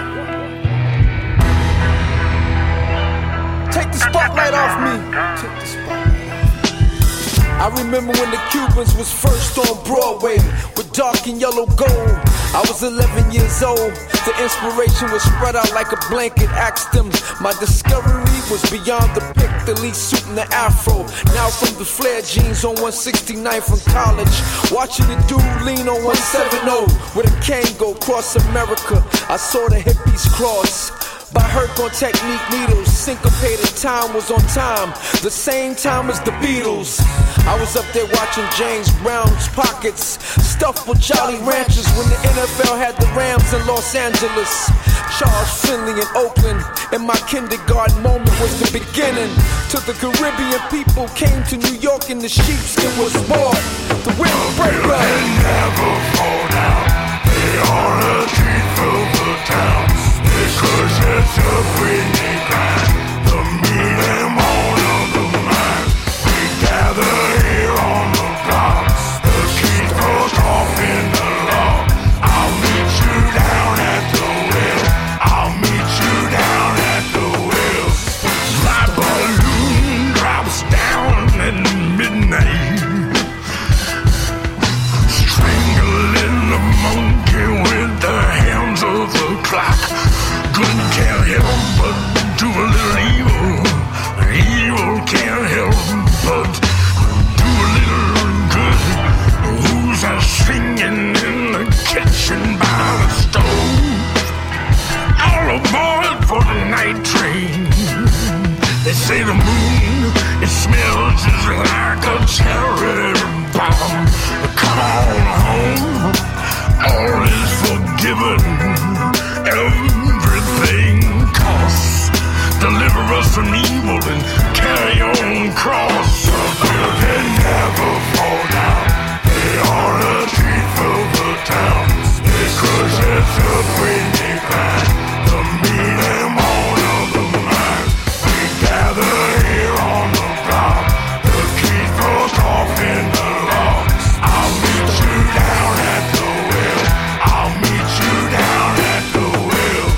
Take the spotlight off me. Take the spotlight off me. I remember when the Cubans was first on Broadway with dark and yellow gold. I was 11 years old. The inspiration was spread out like a blanket. Asked them, my discovery was beyond the pick, the least suit and the afro. Now from the flare jeans on 169 from college, watching the dude lean on 170 with a cane go cross America. I saw the hippies cross. By Herc on technique needles, syncopated time was on time, the same time as the Beatles. I was up there watching James Brown's pockets stuffed with Jolly Ranchers when the NFL had the Rams in Los Angeles. Charles Finley in Oakland, and my kindergarten moment was the beginning. Till the Caribbean people came to New York and the sheepskin was bought. The windbreaker never fall down. They are the teeth of the town. Because it's a Whitney grind, the meat and bone of the mind. We gather here on the block, the keys broke off in the law. I'll meet you down at the well. I'll meet you down at the well. My balloon drops down at midnight, strangling the monkey with the hands of the clock. Good can't help but do a little evil. Evil can't help but do a little good. Who's a singing in the kitchen by the stove? All aboard for the night train. They say the moon, it smells just like a cherry bomb. But come on home, all is forgiven. Everything costs. Deliver us from evil and carry on cross. They never fall down. They are the teeth of the town. Because it's a Whitney grind, the meat and bone of the mind. We gather here on the block, the keys broke off in the law. I'll meet you down at the well. I'll meet you down at the well.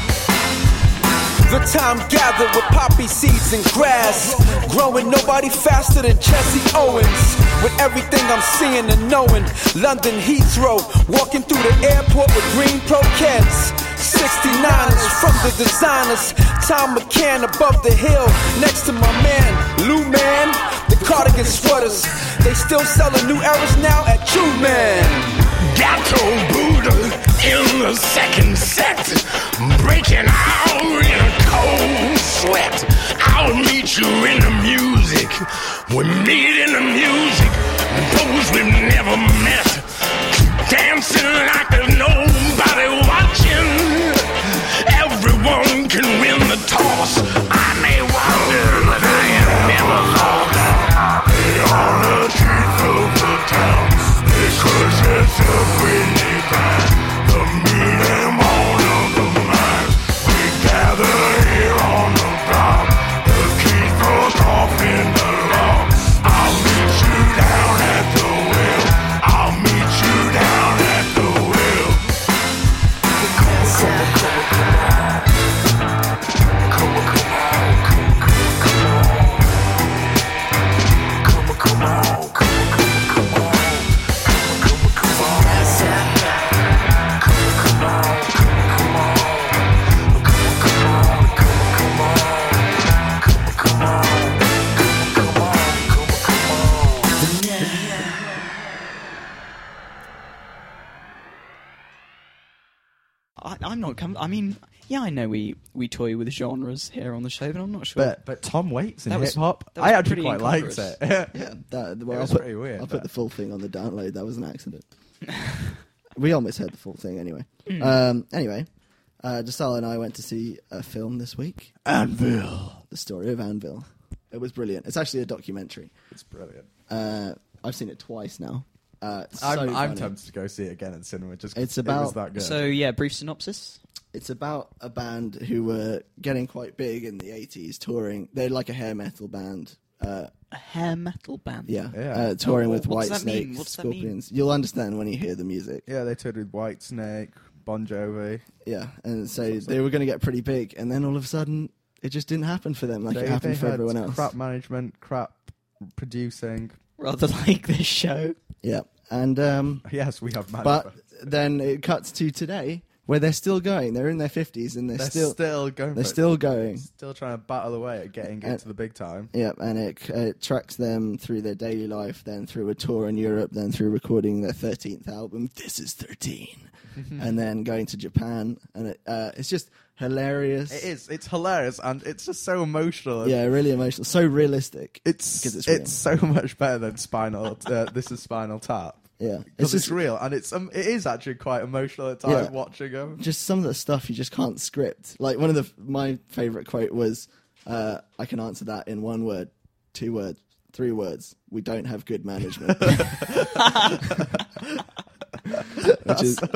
The time gathered with poppy seeds and grass, growing nobody faster than Jesse Owens. With everything I'm seeing and knowing, London Heathrow, walking through the airport with green Pro-Keds. 69ers from the designers, Tom McCann above the hill, next to my man, Lou Man. The cardigan sweaters, they still selling new eras now at True Man. Gato Buddha in the second set, breaking out in a cold sweat. I'll meet you in the music. We meet in the music. Those we've never met, dancing like there's nobody watching. Everyone can win the toss. I may wonder, but I am never lost. They are the teeth of the town. Because it's a Whitney grind, the meat and bone of the mind. We gather here on the block, the keys broke off in the law. I'll meet you down at the well. I'll meet you down at the well. Come on. I'm not I mean, yeah, I know we toy with genres here on the show, but I'm not sure. But Tom Waits in That was- hip hop, that was I actually pretty quite liked incongruous. it. Yeah, that, well, It was I'll put, pretty weird, I'll but- put the full thing on the download. That was an accident. We almost heard the full thing anyway. Hmm. Anyway, Giselle and I went to see a film this week. Anvil. The story of Anvil. It was brilliant. It's actually a documentary. It's brilliant. I've seen it twice now. I'm funny. tempted to go see it again in cinema. Just It's 'cause it was about- that good. So yeah, brief synopsis. It's about a band who were getting quite big in the 80s, touring. They're like a hair metal band. A hair metal band. Yeah. Touring with what does White that mean? Snake, What does that mean? Scorpions. You'll understand when you hear the music. yeah, they toured with Whitesnake, Bon Jovi. Yeah, and so they were going to get pretty big, and then all of a sudden, it just didn't happen for them like it happened for had everyone else. crap management, crap producing. Rather like this show. Yeah, And Yes, we have but manifest. then it cuts to today, where they're still going. They're in their 50s, and they're still going. They're for it. still going. Still trying to battle away at getting into the big time. Yeah, and it tracks them through their daily life, then through a tour in Europe, then through recording their 13th album, This Is 13, and then going to Japan, and it's just hilarious. It is. It's hilarious, and it's just so emotional. Yeah, really emotional, so realistic. It's 'Cause it's real. so much better than Spinal. This is Spinal Tap. Yeah, Because it's real, and it is actually quite emotional at times watching them. Just some of the stuff you just can't script. Like one of my favourite quote was, "I can answer that in 1 word, 2 words, 3 words. We don't have good management." That's so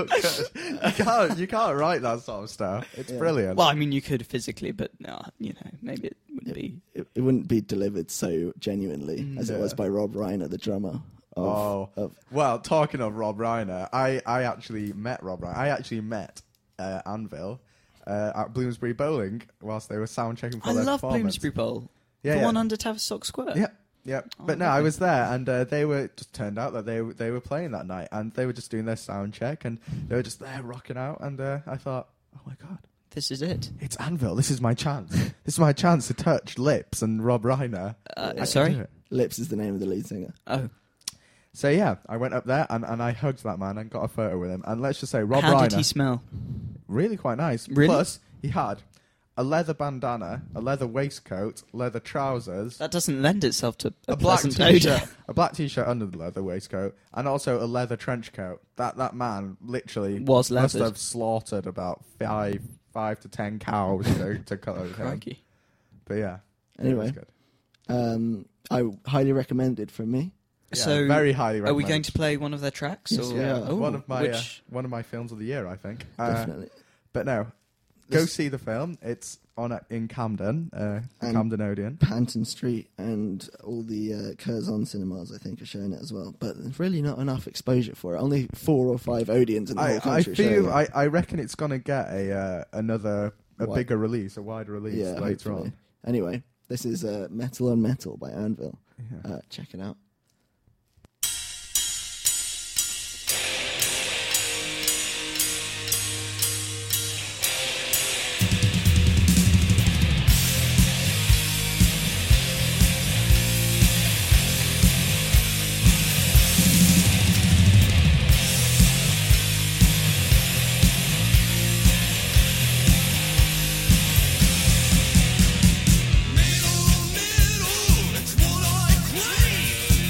good. You can't write that sort of stuff. It's brilliant. Well, I mean, you could physically, but maybe it wouldn't be. It wouldn't be delivered so genuinely as it was by Rob Reiner, the drummer. Well, talking of Rob Reiner, I actually met Rob Reiner. I actually met Anvil at Bloomsbury Bowling whilst they were sound checking for their I love performance. Bloomsbury Bowl. Yeah, The one under Tavistock Square. Yeah. Oh, But no, I was there, and they were just turned out that they were playing that night, and they were just doing their sound check, and they were just there rocking out, and I thought, oh my god, This is it. it's Anvil. This is my chance. This is my chance to touch Lips and Rob Reiner. I can sorry? do it. Lips is the name of the lead singer. Oh. So yeah, I went up there and I hugged that man and got a photo with him. And let's just say, Rob Reiner, How did he smell? really quite nice. Really? Plus, he had a leather bandana, a leather waistcoat, leather trousers, That doesn't lend itself to a black pleasant t-shirt, odour. a black t-shirt under the leather waistcoat, and also a leather trench coat. That man literally Was must leathered. have slaughtered about five to 10 cows to clothe him. Crikey. But yeah, Anyway. it was good. I highly recommended from me. Yeah, So, very highly are we recommended. going to play one of their tracks? Yes, or? we are. Oh, one of my films of the year, I think. Definitely. But no, go see the film. It's on in Camden, Camden Odeon. Panton Street and all the Curzon cinemas, I think, are showing it as well. But there's really not enough exposure for it. Only 4 or 5 Odeons in the whole I country. feel showing it. I reckon it's gonna get a Wide- bigger release, a wider release Yeah, later hopefully. on. Anyway, this is Metal on Metal by Anvil. Check it out. It's what I crave.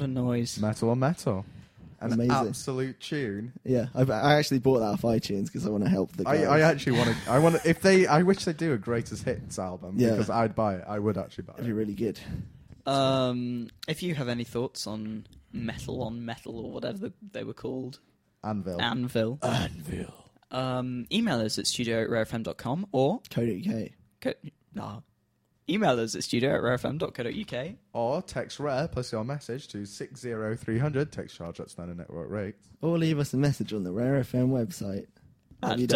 a noise. Metal on Metal. An Amazing. absolute tune. Yeah, I actually bought that off iTunes because I want to help the guys. I actually want to. I want to. If they, I wish they do a greatest hits album Yeah. because I'd buy it. I would actually buy It'd be it. really good. If you have any thoughts on Metal on Metal or whatever they were called, Anvil. email us at studio@rarefm.com or Co.uk. email us at studio@rarefm.co.uk. Or text Rare plus your message to 60300. Text charge at standard network rates. Or leave us a message on the Rare FM website. Thank you.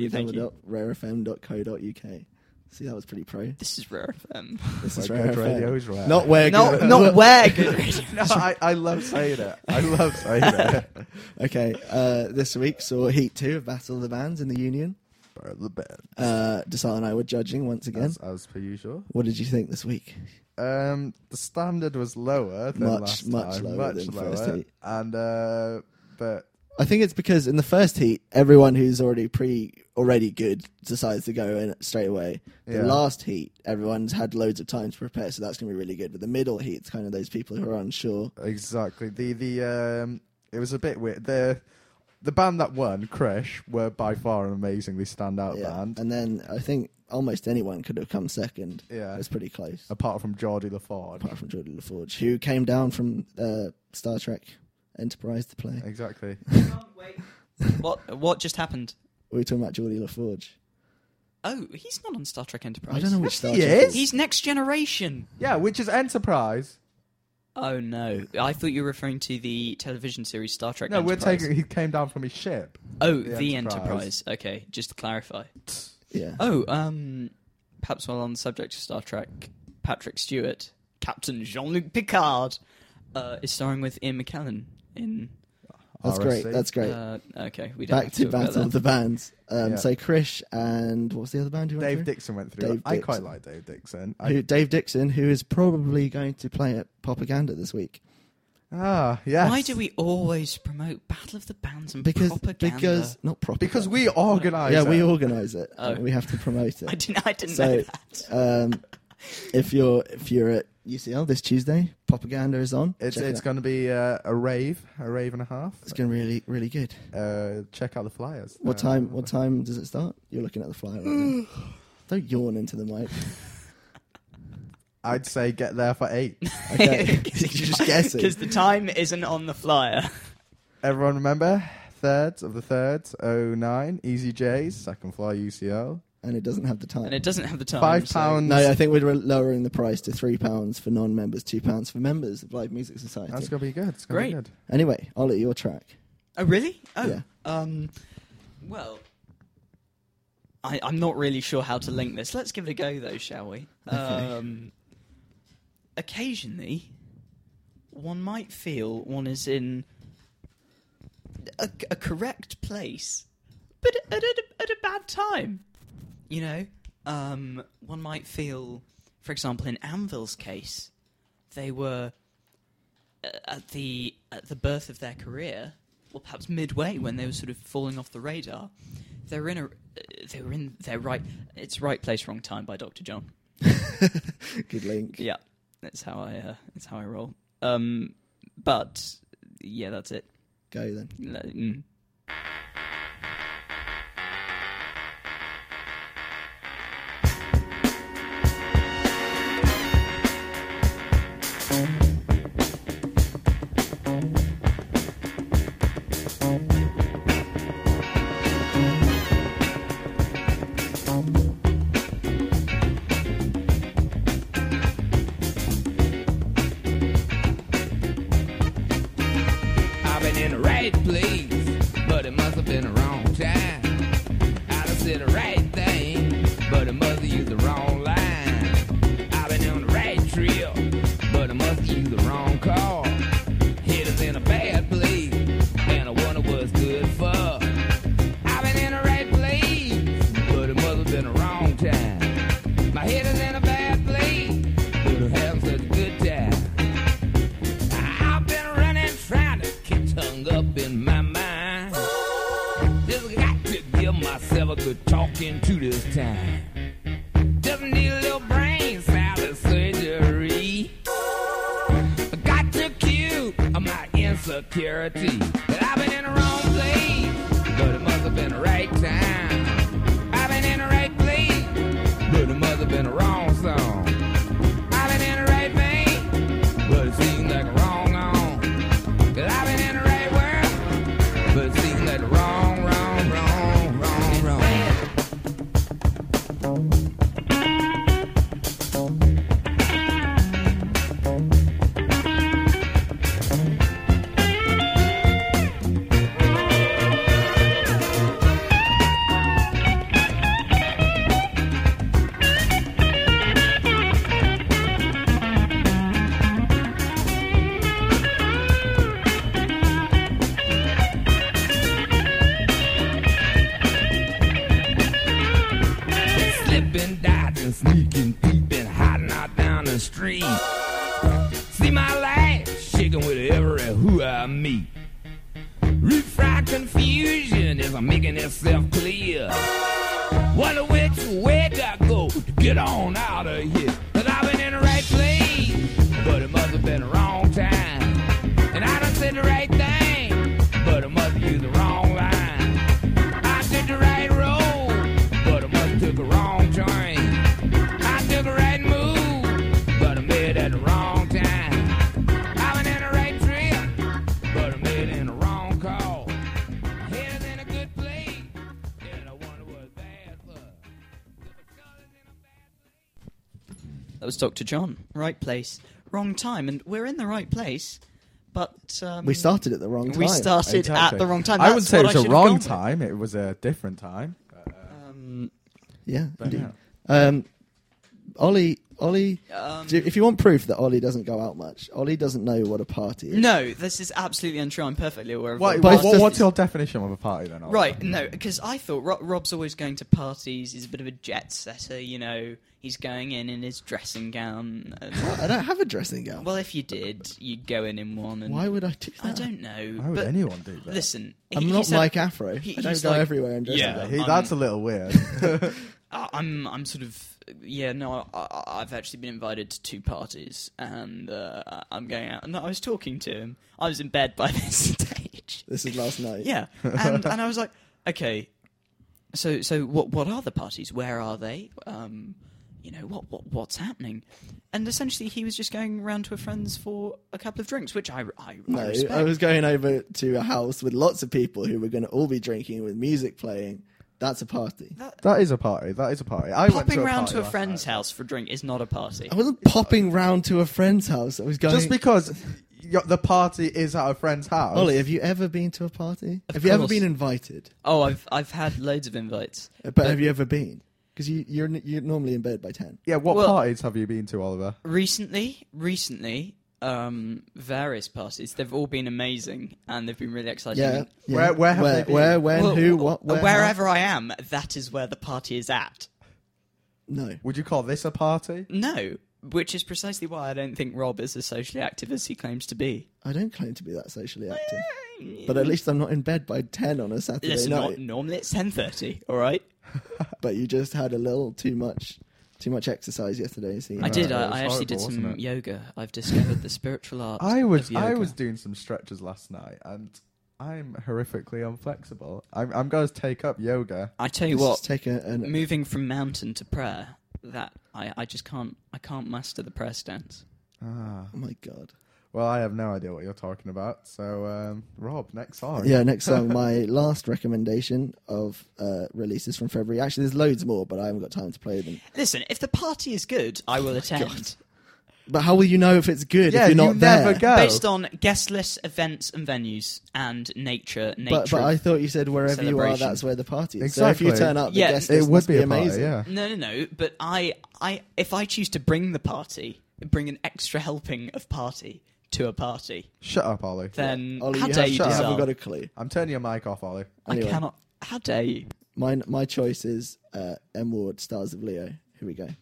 www.rarefm.co.uk. See, that was pretty pro. This is Rare FM. This is Where Rare good FM. radio is rare. Not where good. Not where good radio. No, I love saying it. I love saying it. Okay, this week saw Heat 2 of Battle of the Bands in the Union. The band. Desart and I were judging once again. As per usual. What did you think this week? The standard was lower than Much last time. lower than first heat. And but I think it's because in the first heat, everyone who's already good decides to go in straight away. The Yeah. last heat, everyone's had loads of time to prepare, so that's going to be really good. But the middle heat, it's kind of those people who are unsure. exactly the it was a bit weird. The band that won, Krish, were by far an amazingly standout band. And then I think almost anyone could have come second. Yeah. It was pretty close. Apart from Geordie LaForge. Apart from Jordan LaForge, who came down from Star Trek Enterprise to play. Exactly. What just happened? We were talking about Jordan LaForge. Oh, he's not on Star Trek Enterprise. I don't know which Star he Trek is. it is. He's Next Generation. Yeah, which is Enterprise. Oh no, I thought you were referring to the television series Star Trek. No, Enterprise. he came down from his ship. Oh, The the Enterprise. Enterprise. Okay, just to clarify. Yeah. Oh, perhaps while on the subject of Star Trek, Patrick Stewart, Captain Jean-Luc Picard, is starring with Ian McKellen in. That's RSC. great. That's great. Okay, we don't Back have to talk about Battle of that. the Bands. Yeah. So Krish and what was the other band who went Dave through? Dixon went through. Dave I quite Dixon. like Dave Dixon. Dave Dixon, who is probably going to play at Propaganda this week. Yes. Why do we always promote Battle of the Bands and Because not propaganda. Because we organise Yeah, it. we organise it. Oh. We have to promote it. I didn't So, know that. If you're at UCL this Tuesday, Propaganda is on. It's Check it out. going to be a rave and a half. It's going to be really, really good. Check out the flyers. What time does it start? You're looking at the flyer right now. Don't yawn into the mic. I'd say get there for 8. Okay. You're just guessing. Because the time isn't on the flyer. Everyone remember? 3rd of the 3rd, 09, Easy J's, second floor UCL. And it doesn't have the time. And it doesn't have the time. £5. No, I think we're lowering the price to £3 for non-members, £2 for members of Live Music Society. That's going to be good. It's going to be Great. good. Anyway, I'll let your track. Oh, really? Oh. Yeah. Well, I'm not really sure how to link this. Let's give it a go, though, shall we? Okay. Occasionally, one might feel one is in a correct place, but at a bad time. You know, one might feel, for example, in Anvil's case, they were at the birth of their career, or perhaps midway when they were sort of falling off the radar. They were in their right. It's Right Place, Wrong Time by Dr. John. Good link. Yeah, that's how I roll. But yeah, that's it. Go then. I've been in the right place, but it must have been the wrong time. I done said the right thing, but it must have used the wrong line. I've been on the right trip, but I must have used the wrong car. Hit us in a bad place, and I wonder what's good for. I've been in the right place, but it must have been the wrong time. My head is in a bad place, but I'm having such a good time. I've been running, trying to get hung up in my mind. Just got to give myself a good talking to this time. Just need a little brain salad surgery. I got to cue security. But I've been in the wrong place, but it must have been the right time. I've been in the right place, but it must have been the wrong song. I've been in the right vein, but it seems like a wrong on. 'Cause I've been in the right world, but it seems like the wrong. Sneaking, peeping, hiding out down the street. See my life shaking with every who I meet. Refried confusion as I'm making itself clear. Wonder which way I go to get on out of here. 'Cause I've been in the right place, but it must have been the wrong time. And I done said the right thing, but it must have used the wrong line. I took the right road, but it must have took a wrong train. Took a right move, but I made it at the wrong time. I've been in the right trip, but I made it in the wrong call. Headed in a good place, and I wonder what's bad for. That was Dr. John. Right place, wrong time, and we're in the right place. But we started at the wrong time. We started at the wrong time. I wouldn't say it was a wrong gone time. It was a different time. Yeah, but indeed. yeah. Ollie, if you want proof that Ollie doesn't go out much, Ollie doesn't know what a party is. No, this is absolutely untrue. I'm perfectly aware of What's your definition of a party then, Ollie? Right, no, because I thought Rob's always going to parties. He's a bit of a jet setter, you know. He's going in his dressing gown. I don't have a dressing gown. Well, if you did, you'd go in one. And why would I do that? I don't know. Why would anyone do that? Listen, I'm not Mike Afro. I don't go everywhere in dressing gown. That's a little weird. I'm sort of... Yeah, no, I've actually been invited to 2 parties, and I'm going out. And I was talking to him. I was in bed by this stage. This is last night. Yeah, and I was like, okay, so what are the parties? Where are they? You know, what's happening? And essentially, he was just going around to a friend's for a couple of drinks, which I respect. I was going over to a house with lots of people who were going to all be drinking with music playing. That's a party. That is a party. That is a party. Popping round to a friend's house for a drink is not a party. I wasn't popping round to a friend's house. I was going... Just because the party is at a friend's house. Ollie, have you ever been to a party? Have you ever been invited? Oh, I've had loads of invites. But have you ever been? Because you're normally in bed by 10. Yeah, what parties have you been to, Oliver? Recently, various parties. They've all been amazing, and they've been really exciting. Yeah. Where have they been? Where, when, who, what, where? Wherever I am, that is where the party is at. No. Would you call this a party? No, which is precisely why I don't think Rob is as socially active as he claims to be. I don't claim to be that socially active. But at least I'm not in bed by 10 on a Saturday night. Normally it's 10:30, all right? But you just had a little too much exercise yesterday. So I did. I actually did some yoga. I've discovered the spiritual art I of yoga. was doing some stretches last night, and I'm horrifically inflexible. I'm going to take up yoga. I tell you what, take moving from mountain to prayer, that I just can't master the prayer stance. Oh my God. Well, I have no idea what you're talking about. So, Rob, next song. Yeah, next song. My last recommendation of releases from February. Actually, there's loads more, but I haven't got time to play them. Listen, if the party is good, I will attend. God. But how will you know if it's good if you're not never there? Go. Based on guest lists, events and venues, and nature. But I thought you said wherever you are, that's where the party is. Exactly. So if you turn up, the guest list would must be amazing. Party, yeah. No. But if I choose to bring the party, bring an extra helping of party to a party. Shut up, Ollie. Then Ollie, how dare you? I haven't got a clue. I'm turning your mic off, Ollie. Anyway, I cannot. How dare you? My choice is M. Ward, Stars of Leo. Here we go.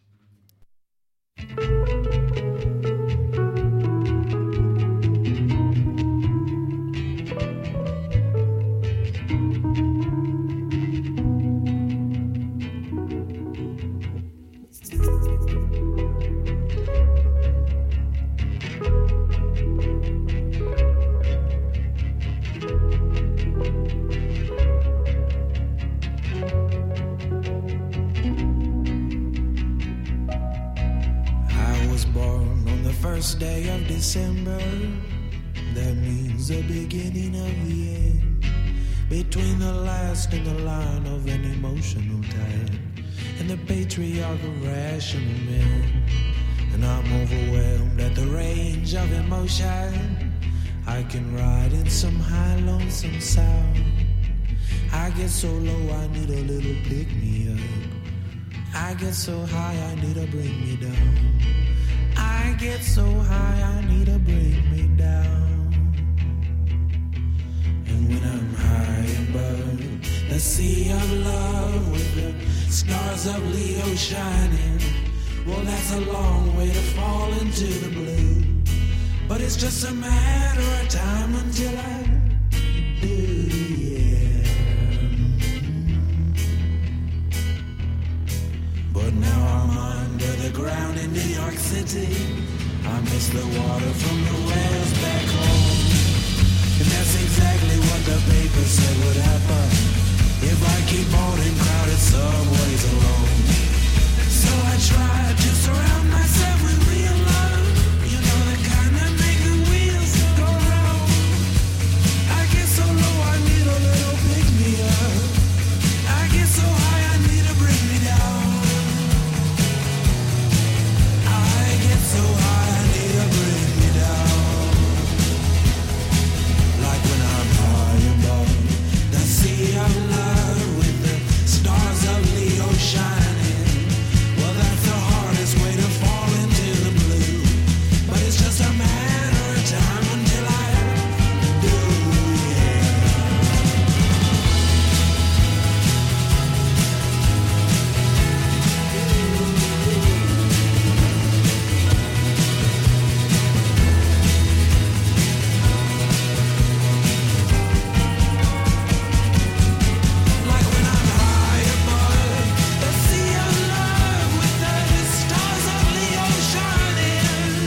last day of December. That means the beginning of the end. Between the last and the line of an emotional tide and the patriarch of rational men. And I'm overwhelmed at the range of emotion. I can ride in some high lonesome sound. I get so low I need a little pick me up. I get so high I need a bring me down. I get so high I need a bring me down. And when I'm high above the sea of love with the stars of Leo shining, well, that's a long way to fall into the blue. But it's just a matter of time until I do, yeah. But now I'm under the ground in New York City. I miss the water from the wells back home. And that's exactly what the paper said would happen if I keep on in crowded subways alone. So I tried to surround myself with real love. You know, the kind that make the wheels go round. I get so low I need a little pick me up. I get so high I need to bring me down. I get so high I need to bring me down. Like when I'm high above the sea of love with the stars of Leo shining. Well, that's the hardest way to fall into the blue. But it's just a matter of time until I do, like when I'm high above the sea of love with the stars of Leo shining.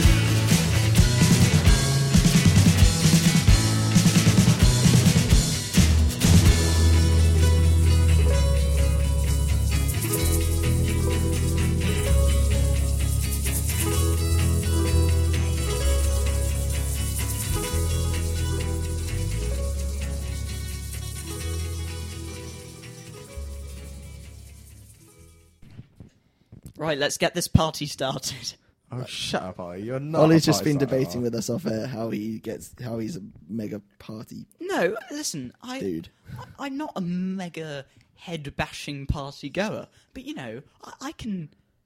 Right, let's get this party started. Oh, shut up, Ollie. You're not. Ollie's a just been party starter. debating with us off air how he's a mega party No, listen, dude. I'm not a mega head-bashing party goer, but I can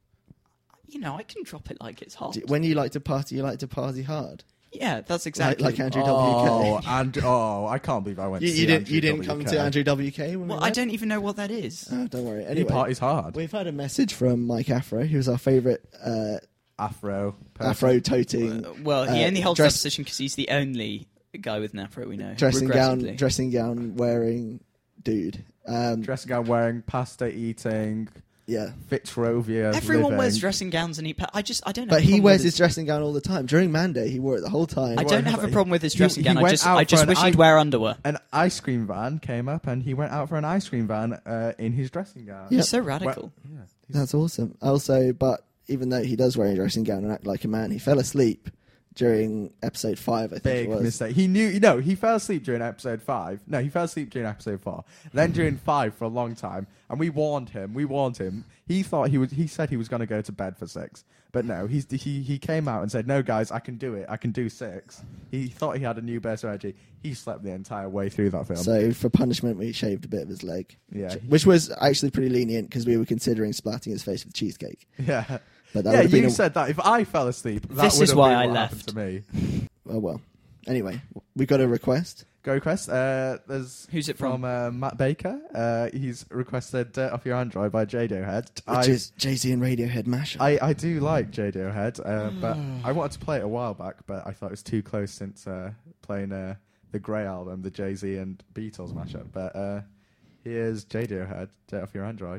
drop it like it's hot. When you like to party hard. Yeah, that's exactly. Like Andrew Oh, WK. and I can't believe I went. to see You Andrew didn't come WK. to Andrew WK when we Well, I went? don't even know what that is. Oh, don't worry. He Anyway, parties hard. we've had a message from Mike Afro, who's our favourite Afro. person. Afro-toting. Well, he only holds that dress- position because he's the only guy with an afro we know. dressing regrettably. gown wearing dude. Dressing gown wearing, pasta eating, Yeah. Fitzrovia. Everyone living. wears dressing gowns and I don't know. But he wears his dressing gown all the time. During Man Day, he wore it the whole time. I don't have a problem with his He- dressing he gown. I went just out for an wish he'd ice- wear underwear. An ice cream van came up and he went out for an ice cream van in his dressing gown. Yeah. He's so radical. Well, yeah. That's awesome. Also, but even though he does wear a dressing gown and act like a man, he fell asleep during episode 5, I think Big it was. mistake. He knew, he fell asleep during episode 5. No, he fell asleep during episode 4. Then during 5 for a long time, and we warned him. He thought he said he was going to go to bed for 6, but no, he came out and said, "No, guys, I can do it. I can do 6." He thought he had a new burst of energy. He slept the entire way through that film. So for punishment, we shaved a bit of his leg. Yeah. Which was actually pretty lenient because we were considering splatting his face with cheesecake. Yeah. But that Yeah, would have been you said that. If I fell asleep, that This would is have why been I what left. happened to me. Oh, well. Anyway, we got a request. Go request. There's Who's it from? Matt Baker. He's requested "Dirt Off Your Android" by Radiohead. Which is Jay-Z and Radiohead mashup. I do like Radiohead, but I wanted to play it a while back, but I thought it was too close since playing the Grey album, the Jay-Z and Beatles mashup. But here's Radiohead, "Dirt Off Your Android."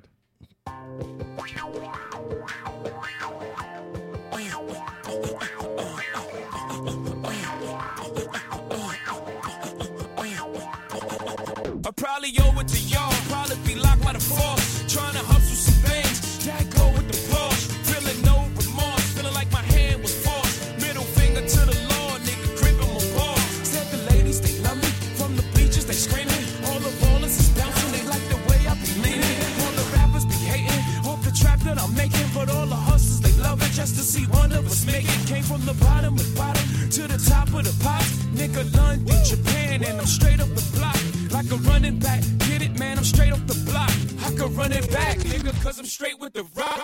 I probably owe it to y'all, probably be locked by the force. Trying to hustle some things, that go with the Porsche. Feeling no remorse, feeling like my hand was forced. Middle finger for the pops. Nigga, London, Japan, and I'm straight up the block. Like a running back, get it, man, I'm straight off the block. I can run it back, nigga, cause I'm straight with the rock.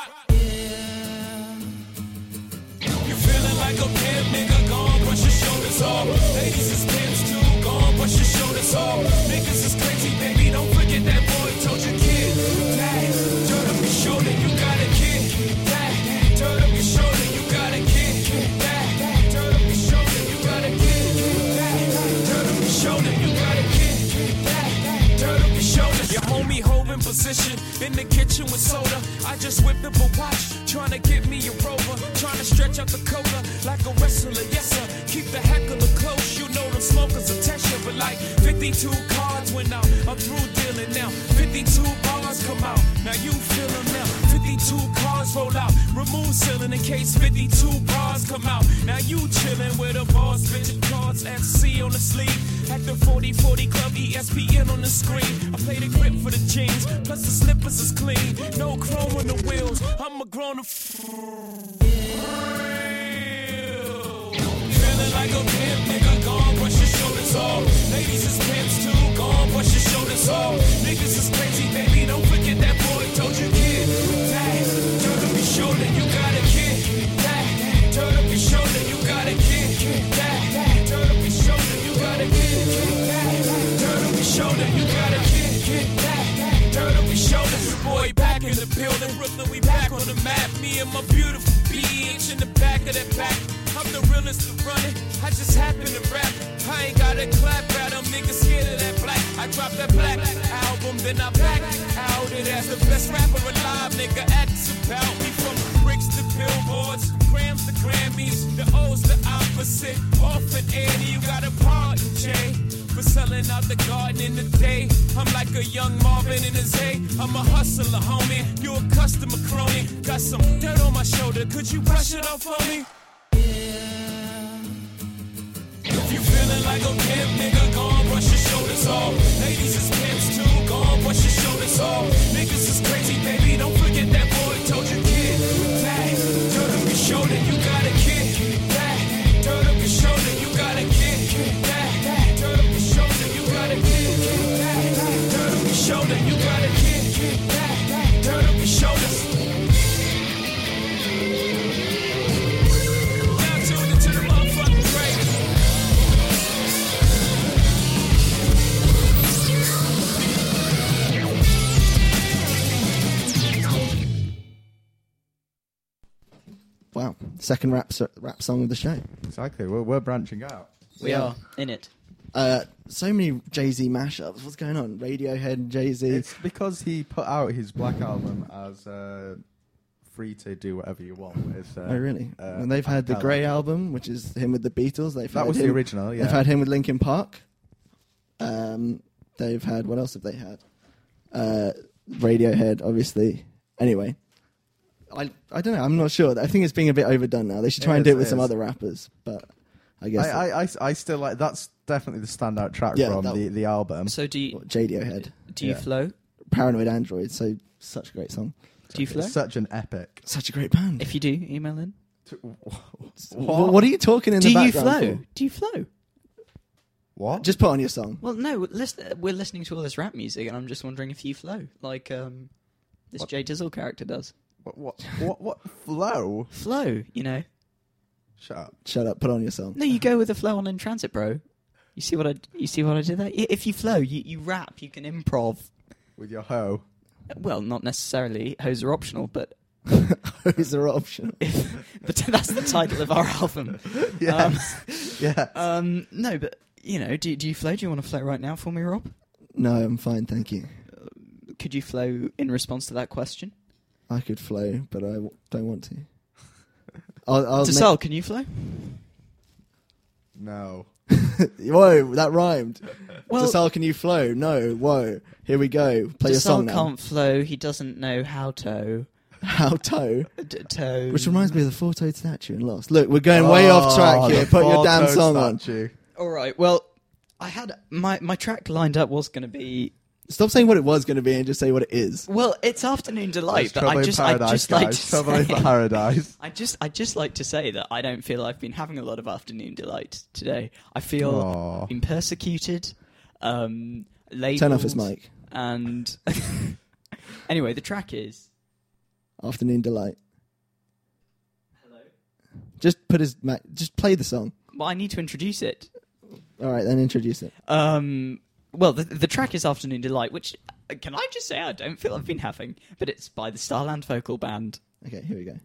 You feeling like a pimp, nigga, gone, brush your shoulders off. Ladies is pimps too, gone, brush your shoulders off. Niggas is crazy, baby, don't forget that boy told you, kid. Dad, turn up your shoulder, you got a kid. Dad, turn up your shoulder, you got a kid. Dad, turn up your shoulder, you got a kid. Dad, turn up your shoulder, you got a kid. Dad, turn up your shoulders. Your homie hove in position in the kitchen with soda. I just whipped up a watch, trying to get me a rover, trying to stretch out the cola like a wrestler. Yes sir, keep the heckler close. You know them smokers will test you, but like 52 cards went out. I'm through dealing now. 52 bars come out. Now you feel them now. 52 cars roll out. Remove ceiling in case 52 bars come out. Now you chillin' with a boss, bitch. Cards FC on the sleeve. At the 40-40 club, ESPN on the screen. I play the grip for the jeans, plus the slippers is clean. No chrome on the wheels. I'm a grown-up. Feeling like a pimp, nigga, gone, brush your shoulders off. Ladies is pimps too, gone, brush your shoulders off. Niggas is crazy, baby, don't forget that boy told you, kid. Dad, turn up your shoulder, you got a kid. Dad, turn up your shoulder, you got a kid. Dad, turn up your shoulder, you got a kid. Dad, turn up your shoulder, you got a kid. Dad, turn up your shoulder. Boy, back in the building, Brooklyn, we back on the map. Me and my beautiful bitch in the back of that back. I'm the realest to run it. I just happen to rap. I ain't got a clap at them niggas scared of that black. I dropped that black album, then I back out it as the best rapper alive. Nigga, acts about me from bricks to billboards, grams to Grammys. The O's the opposite. Off and Annie, you got a pardon, Jay, for selling out the garden in the day. I'm like a young Marvin in his A. I'm a hustler, homie. You a customer crony. Got some dirt on my shoulder. Could you brush it off for me? If you feeling like a pimp, nigga, gone, brush your shoulders off. Ladies is pimps too, gone, brush your shoulders off. Niggas is crazy, baby, don't forget that boy told you, kid. Dad, turn up your shoulder, you got a kid. Dad, turn up your shoulder, you got a kid. Dad, turn up your shoulder, you got a kid. Dad, turn up your shoulder, you got a kid. Dad, turn up your shoulders. Wow, second rap song of the show. Exactly, we're branching out. We are in it. So many Jay-Z mashups. What's going on? Radiohead and Jay-Z. It's because he put out his Black Album as free to do whatever you want. It's, oh, really? And they've had the Grey album, which is him with the Beatles. That was the original, yeah. They've had him with Linkin Park. They've had... What else have they had? Radiohead, obviously. Anyway. I don't know. I'm not sure. I think it's being a bit overdone now. They should try and do it with some other rappers, but I guess... I still like... That's definitely the standout track from the album. So do you... Radiohead. Do you flow? Paranoid Android. So such a great song. Do you flow? It's such an epic. Such a great band. If you do, email in. What are you talking in the background Do you flow? What? Just put on your song. Well, no, we're listening to all this rap music, and I'm just wondering if you flow, like this Jay Dizzle character does. What flow? Flow, you know. Shut up. Put on your song. No, you go with the flow on In Transit, bro. You see what I did there? If you flow, you rap, you can improv. With your hoe? Well, not necessarily. Hoes are optional, but... Hoes are optional. But that's the title of our album. Yes. Yes. No, but, you know, do you flow? Do you want to flow right now for me, Rob? No, I'm fine, thank you. Could you flow in response to that question? I could flow, but I don't want to. Sal, can you flow? No. Whoa, that rhymed. Well, Sal, can you flow? No. Whoa. Here we go. Play your song now. can't flow. He doesn't know how to. How to? Toe. Which reminds me of the four-toed statue in Lost. Look, we're going way off track here. Put your damn song on. All right. Well, I had my track lined up was going to be Stop saying what it was going to be and just say what it is. Well, it's Afternoon Delight, It's but Trouble I in just Paradise, like guys. to Trouble in say, Paradise. I just like to say that I don't feel I've been having a lot of Afternoon Delight today. I feel Aw. been persecuted, labelled. Turn off his mic. And anyway, the track is Afternoon Delight. Hello. Just put his just play the song. Well, I need to introduce it. All right, then introduce it. Well, the track is Afternoon Delight, which, can I just say, I don't feel I've been having, but it's by the Starland Vocal Band. Okay, here we go.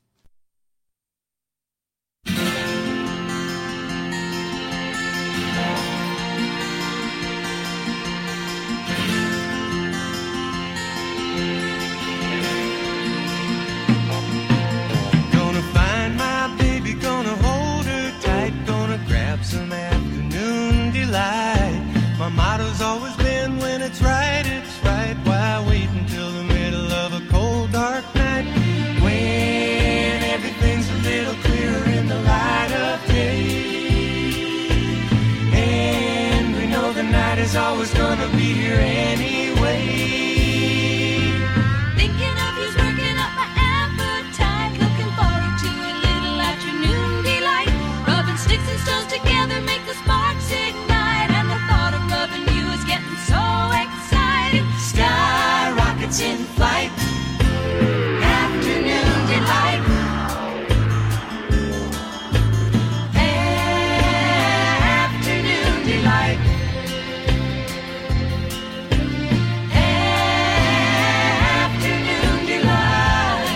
Gonna find my baby, gonna hold her tight, gonna grab some afternoon delight. My motto's always been when it's right, why wait until the middle of a cold dark night, when everything's a little clearer in the light of day, and we know the night is always gonna be here anyway. Thinking of you's working up my appetite. Looking forward to a little afternoon delight. Rubbing sticks and stones together make the sparks ignite. And the thought of loving you is getting so exciting. Sky rockets in flight. Afternoon delight. Afternoon delight. Afternoon delight.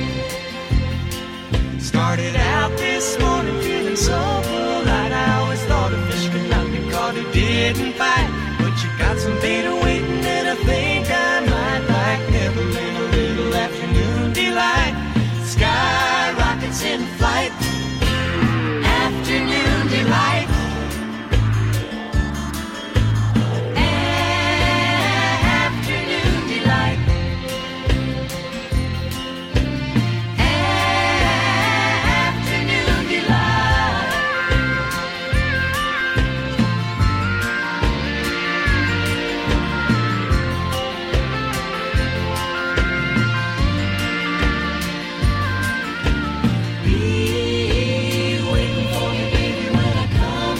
Started out this morning feeling so polite. I always thought a fish could not be caught who didn't bite. But you got some beta waiting and I think I might like nibbling a little afternoon delight. Sky rockets in flight. Afternoon delight. Afternoon delight. Afternoon delight. Be waiting for you, baby, when I come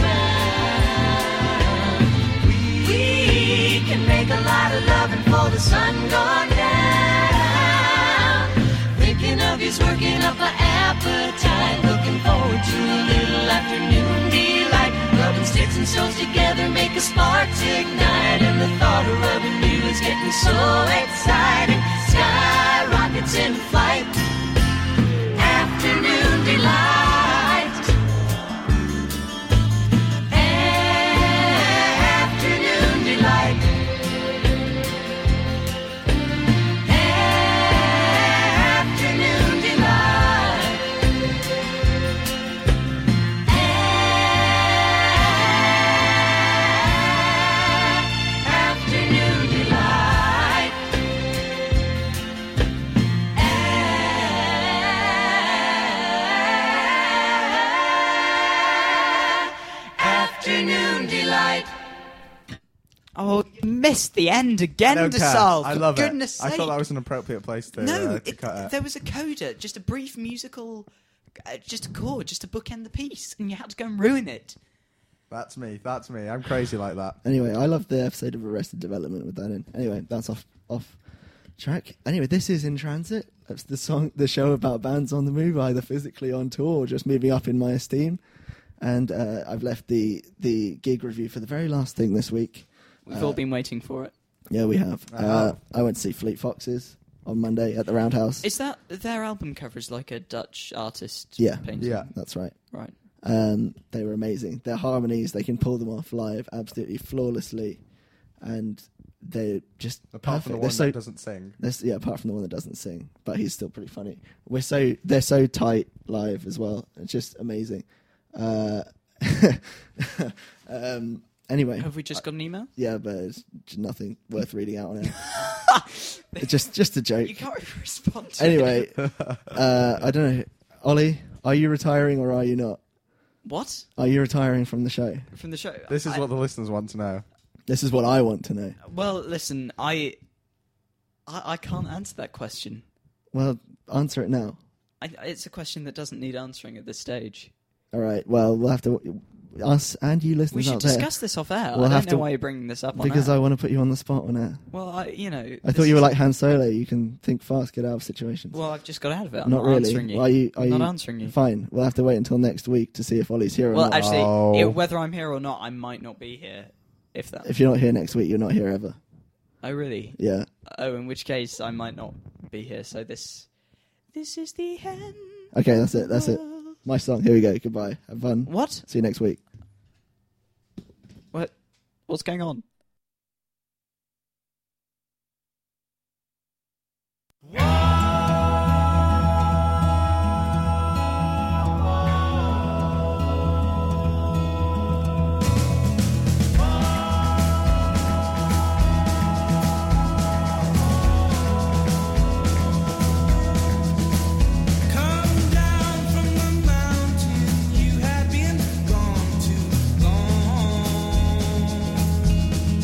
around. We can make a lot of loving before the sun gone down. Thinking of you's working up an appetite. Looking forward to a little afternoon delight. Rubbing sticks and stones together make a sparks ignite. And the thought of rubbing you is getting so exciting. Sky rockets in flight. Afternoon delight. Afternoon delight. Afternoon delight. Afternoon delight. Afternoon delight. Oh, you missed the end again, I don't care. DeSalle. I For love goodness it. I sake. thought that was an appropriate place to, No, to cut it. there was a coda, just a brief musical, just a chord, just to bookend the piece, and you had to go and ruin it. That's me. I'm crazy like that. Anyway, I love the episode of Arrested Development with that in. Anyway, that's off track. Anyway, this is In Transit. That's the show about bands on the move, either physically on tour or just moving up in my esteem. And I've left the gig review for the very last thing this week. We've all been waiting for it. Yeah, we have. I went to see Fleet Foxes on Monday at the Roundhouse. Is that their album cover is like a Dutch artist Yeah, painting? yeah, that's right. Right. They were amazing. Their harmonies, they can pull them off live absolutely flawlessly, and they're just Apart from the perfect. one that doesn't sing. Yeah, apart from the one that doesn't sing, but he's still pretty funny. They're so tight live as well. It's just amazing. Anyway, Have we just got an email? yeah, but it's nothing worth reading out on it. It's just a joke. You can't respond to Anyway, it. I don't know. Ollie, are you retiring or are you not? What? Are you retiring from the show? From the show? This is what the listeners want to know. This is what I want to know. Well, listen, I can't answer that question. Well, answer it now. It's a question that doesn't need answering at this stage. All right. Well, we'll have to. Us and you listeners We should out there. discuss this off air. We'll I have don't know to- why you're bringing this up on Because air. I want to put you on the spot on air. Well, I thought you were like Han Solo. You can think fast, get out of situations. Well, I've just got out of it. I'm not not really. answering you. Well, I'm not answering you. Fine. We'll have to wait until next week to see if Ollie's here or Well, not. actually, whether I'm here or not, I might not be here. If you're not here next week, you're not here ever. Oh, really? Yeah. Oh, in which case I might not be here. So this is the end. Okay, that's it. That's it. My song. Here we go. Goodbye. Have fun. What? See you next week. What? What's going on? Come down from the mountain, you had been gone too long.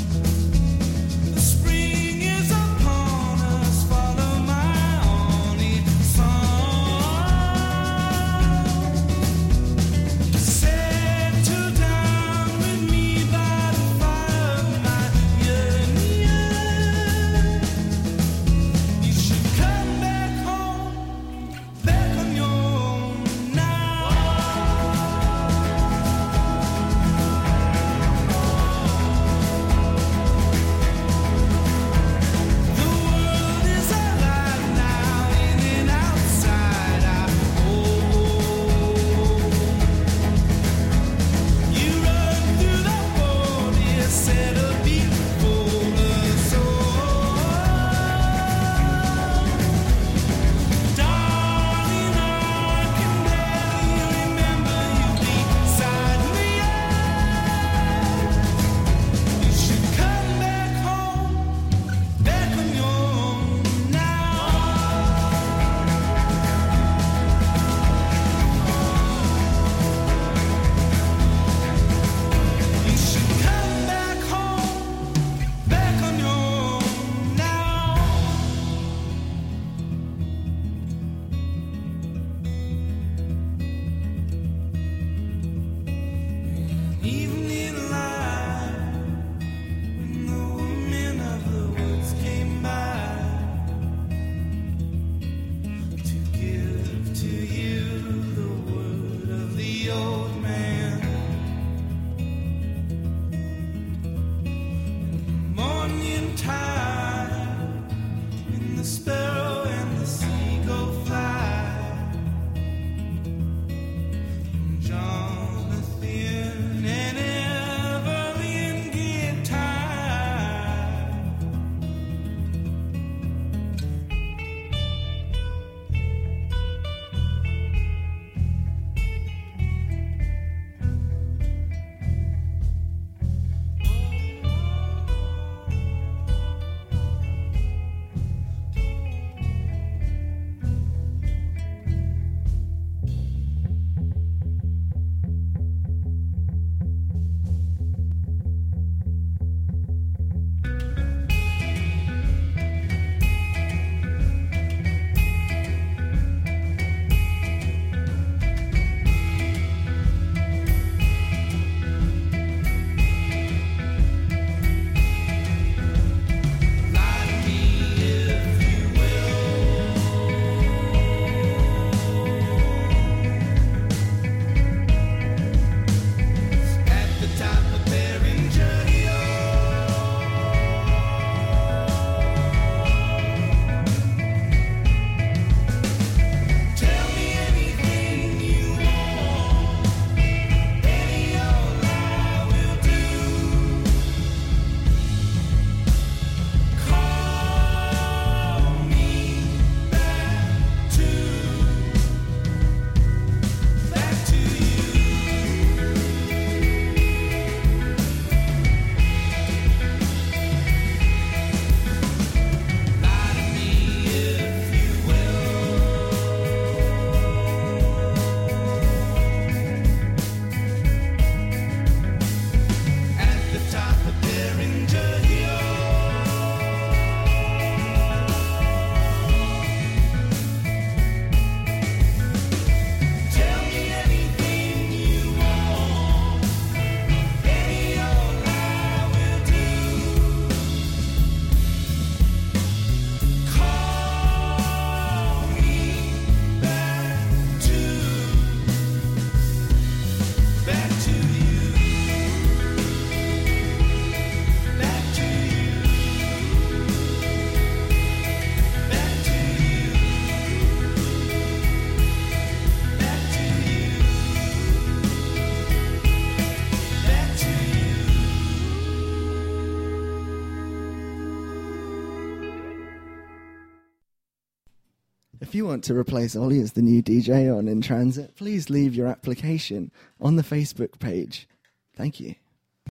If you want to replace Ollie as the new DJ on In Transit, please leave your application on the Facebook page. Thank you.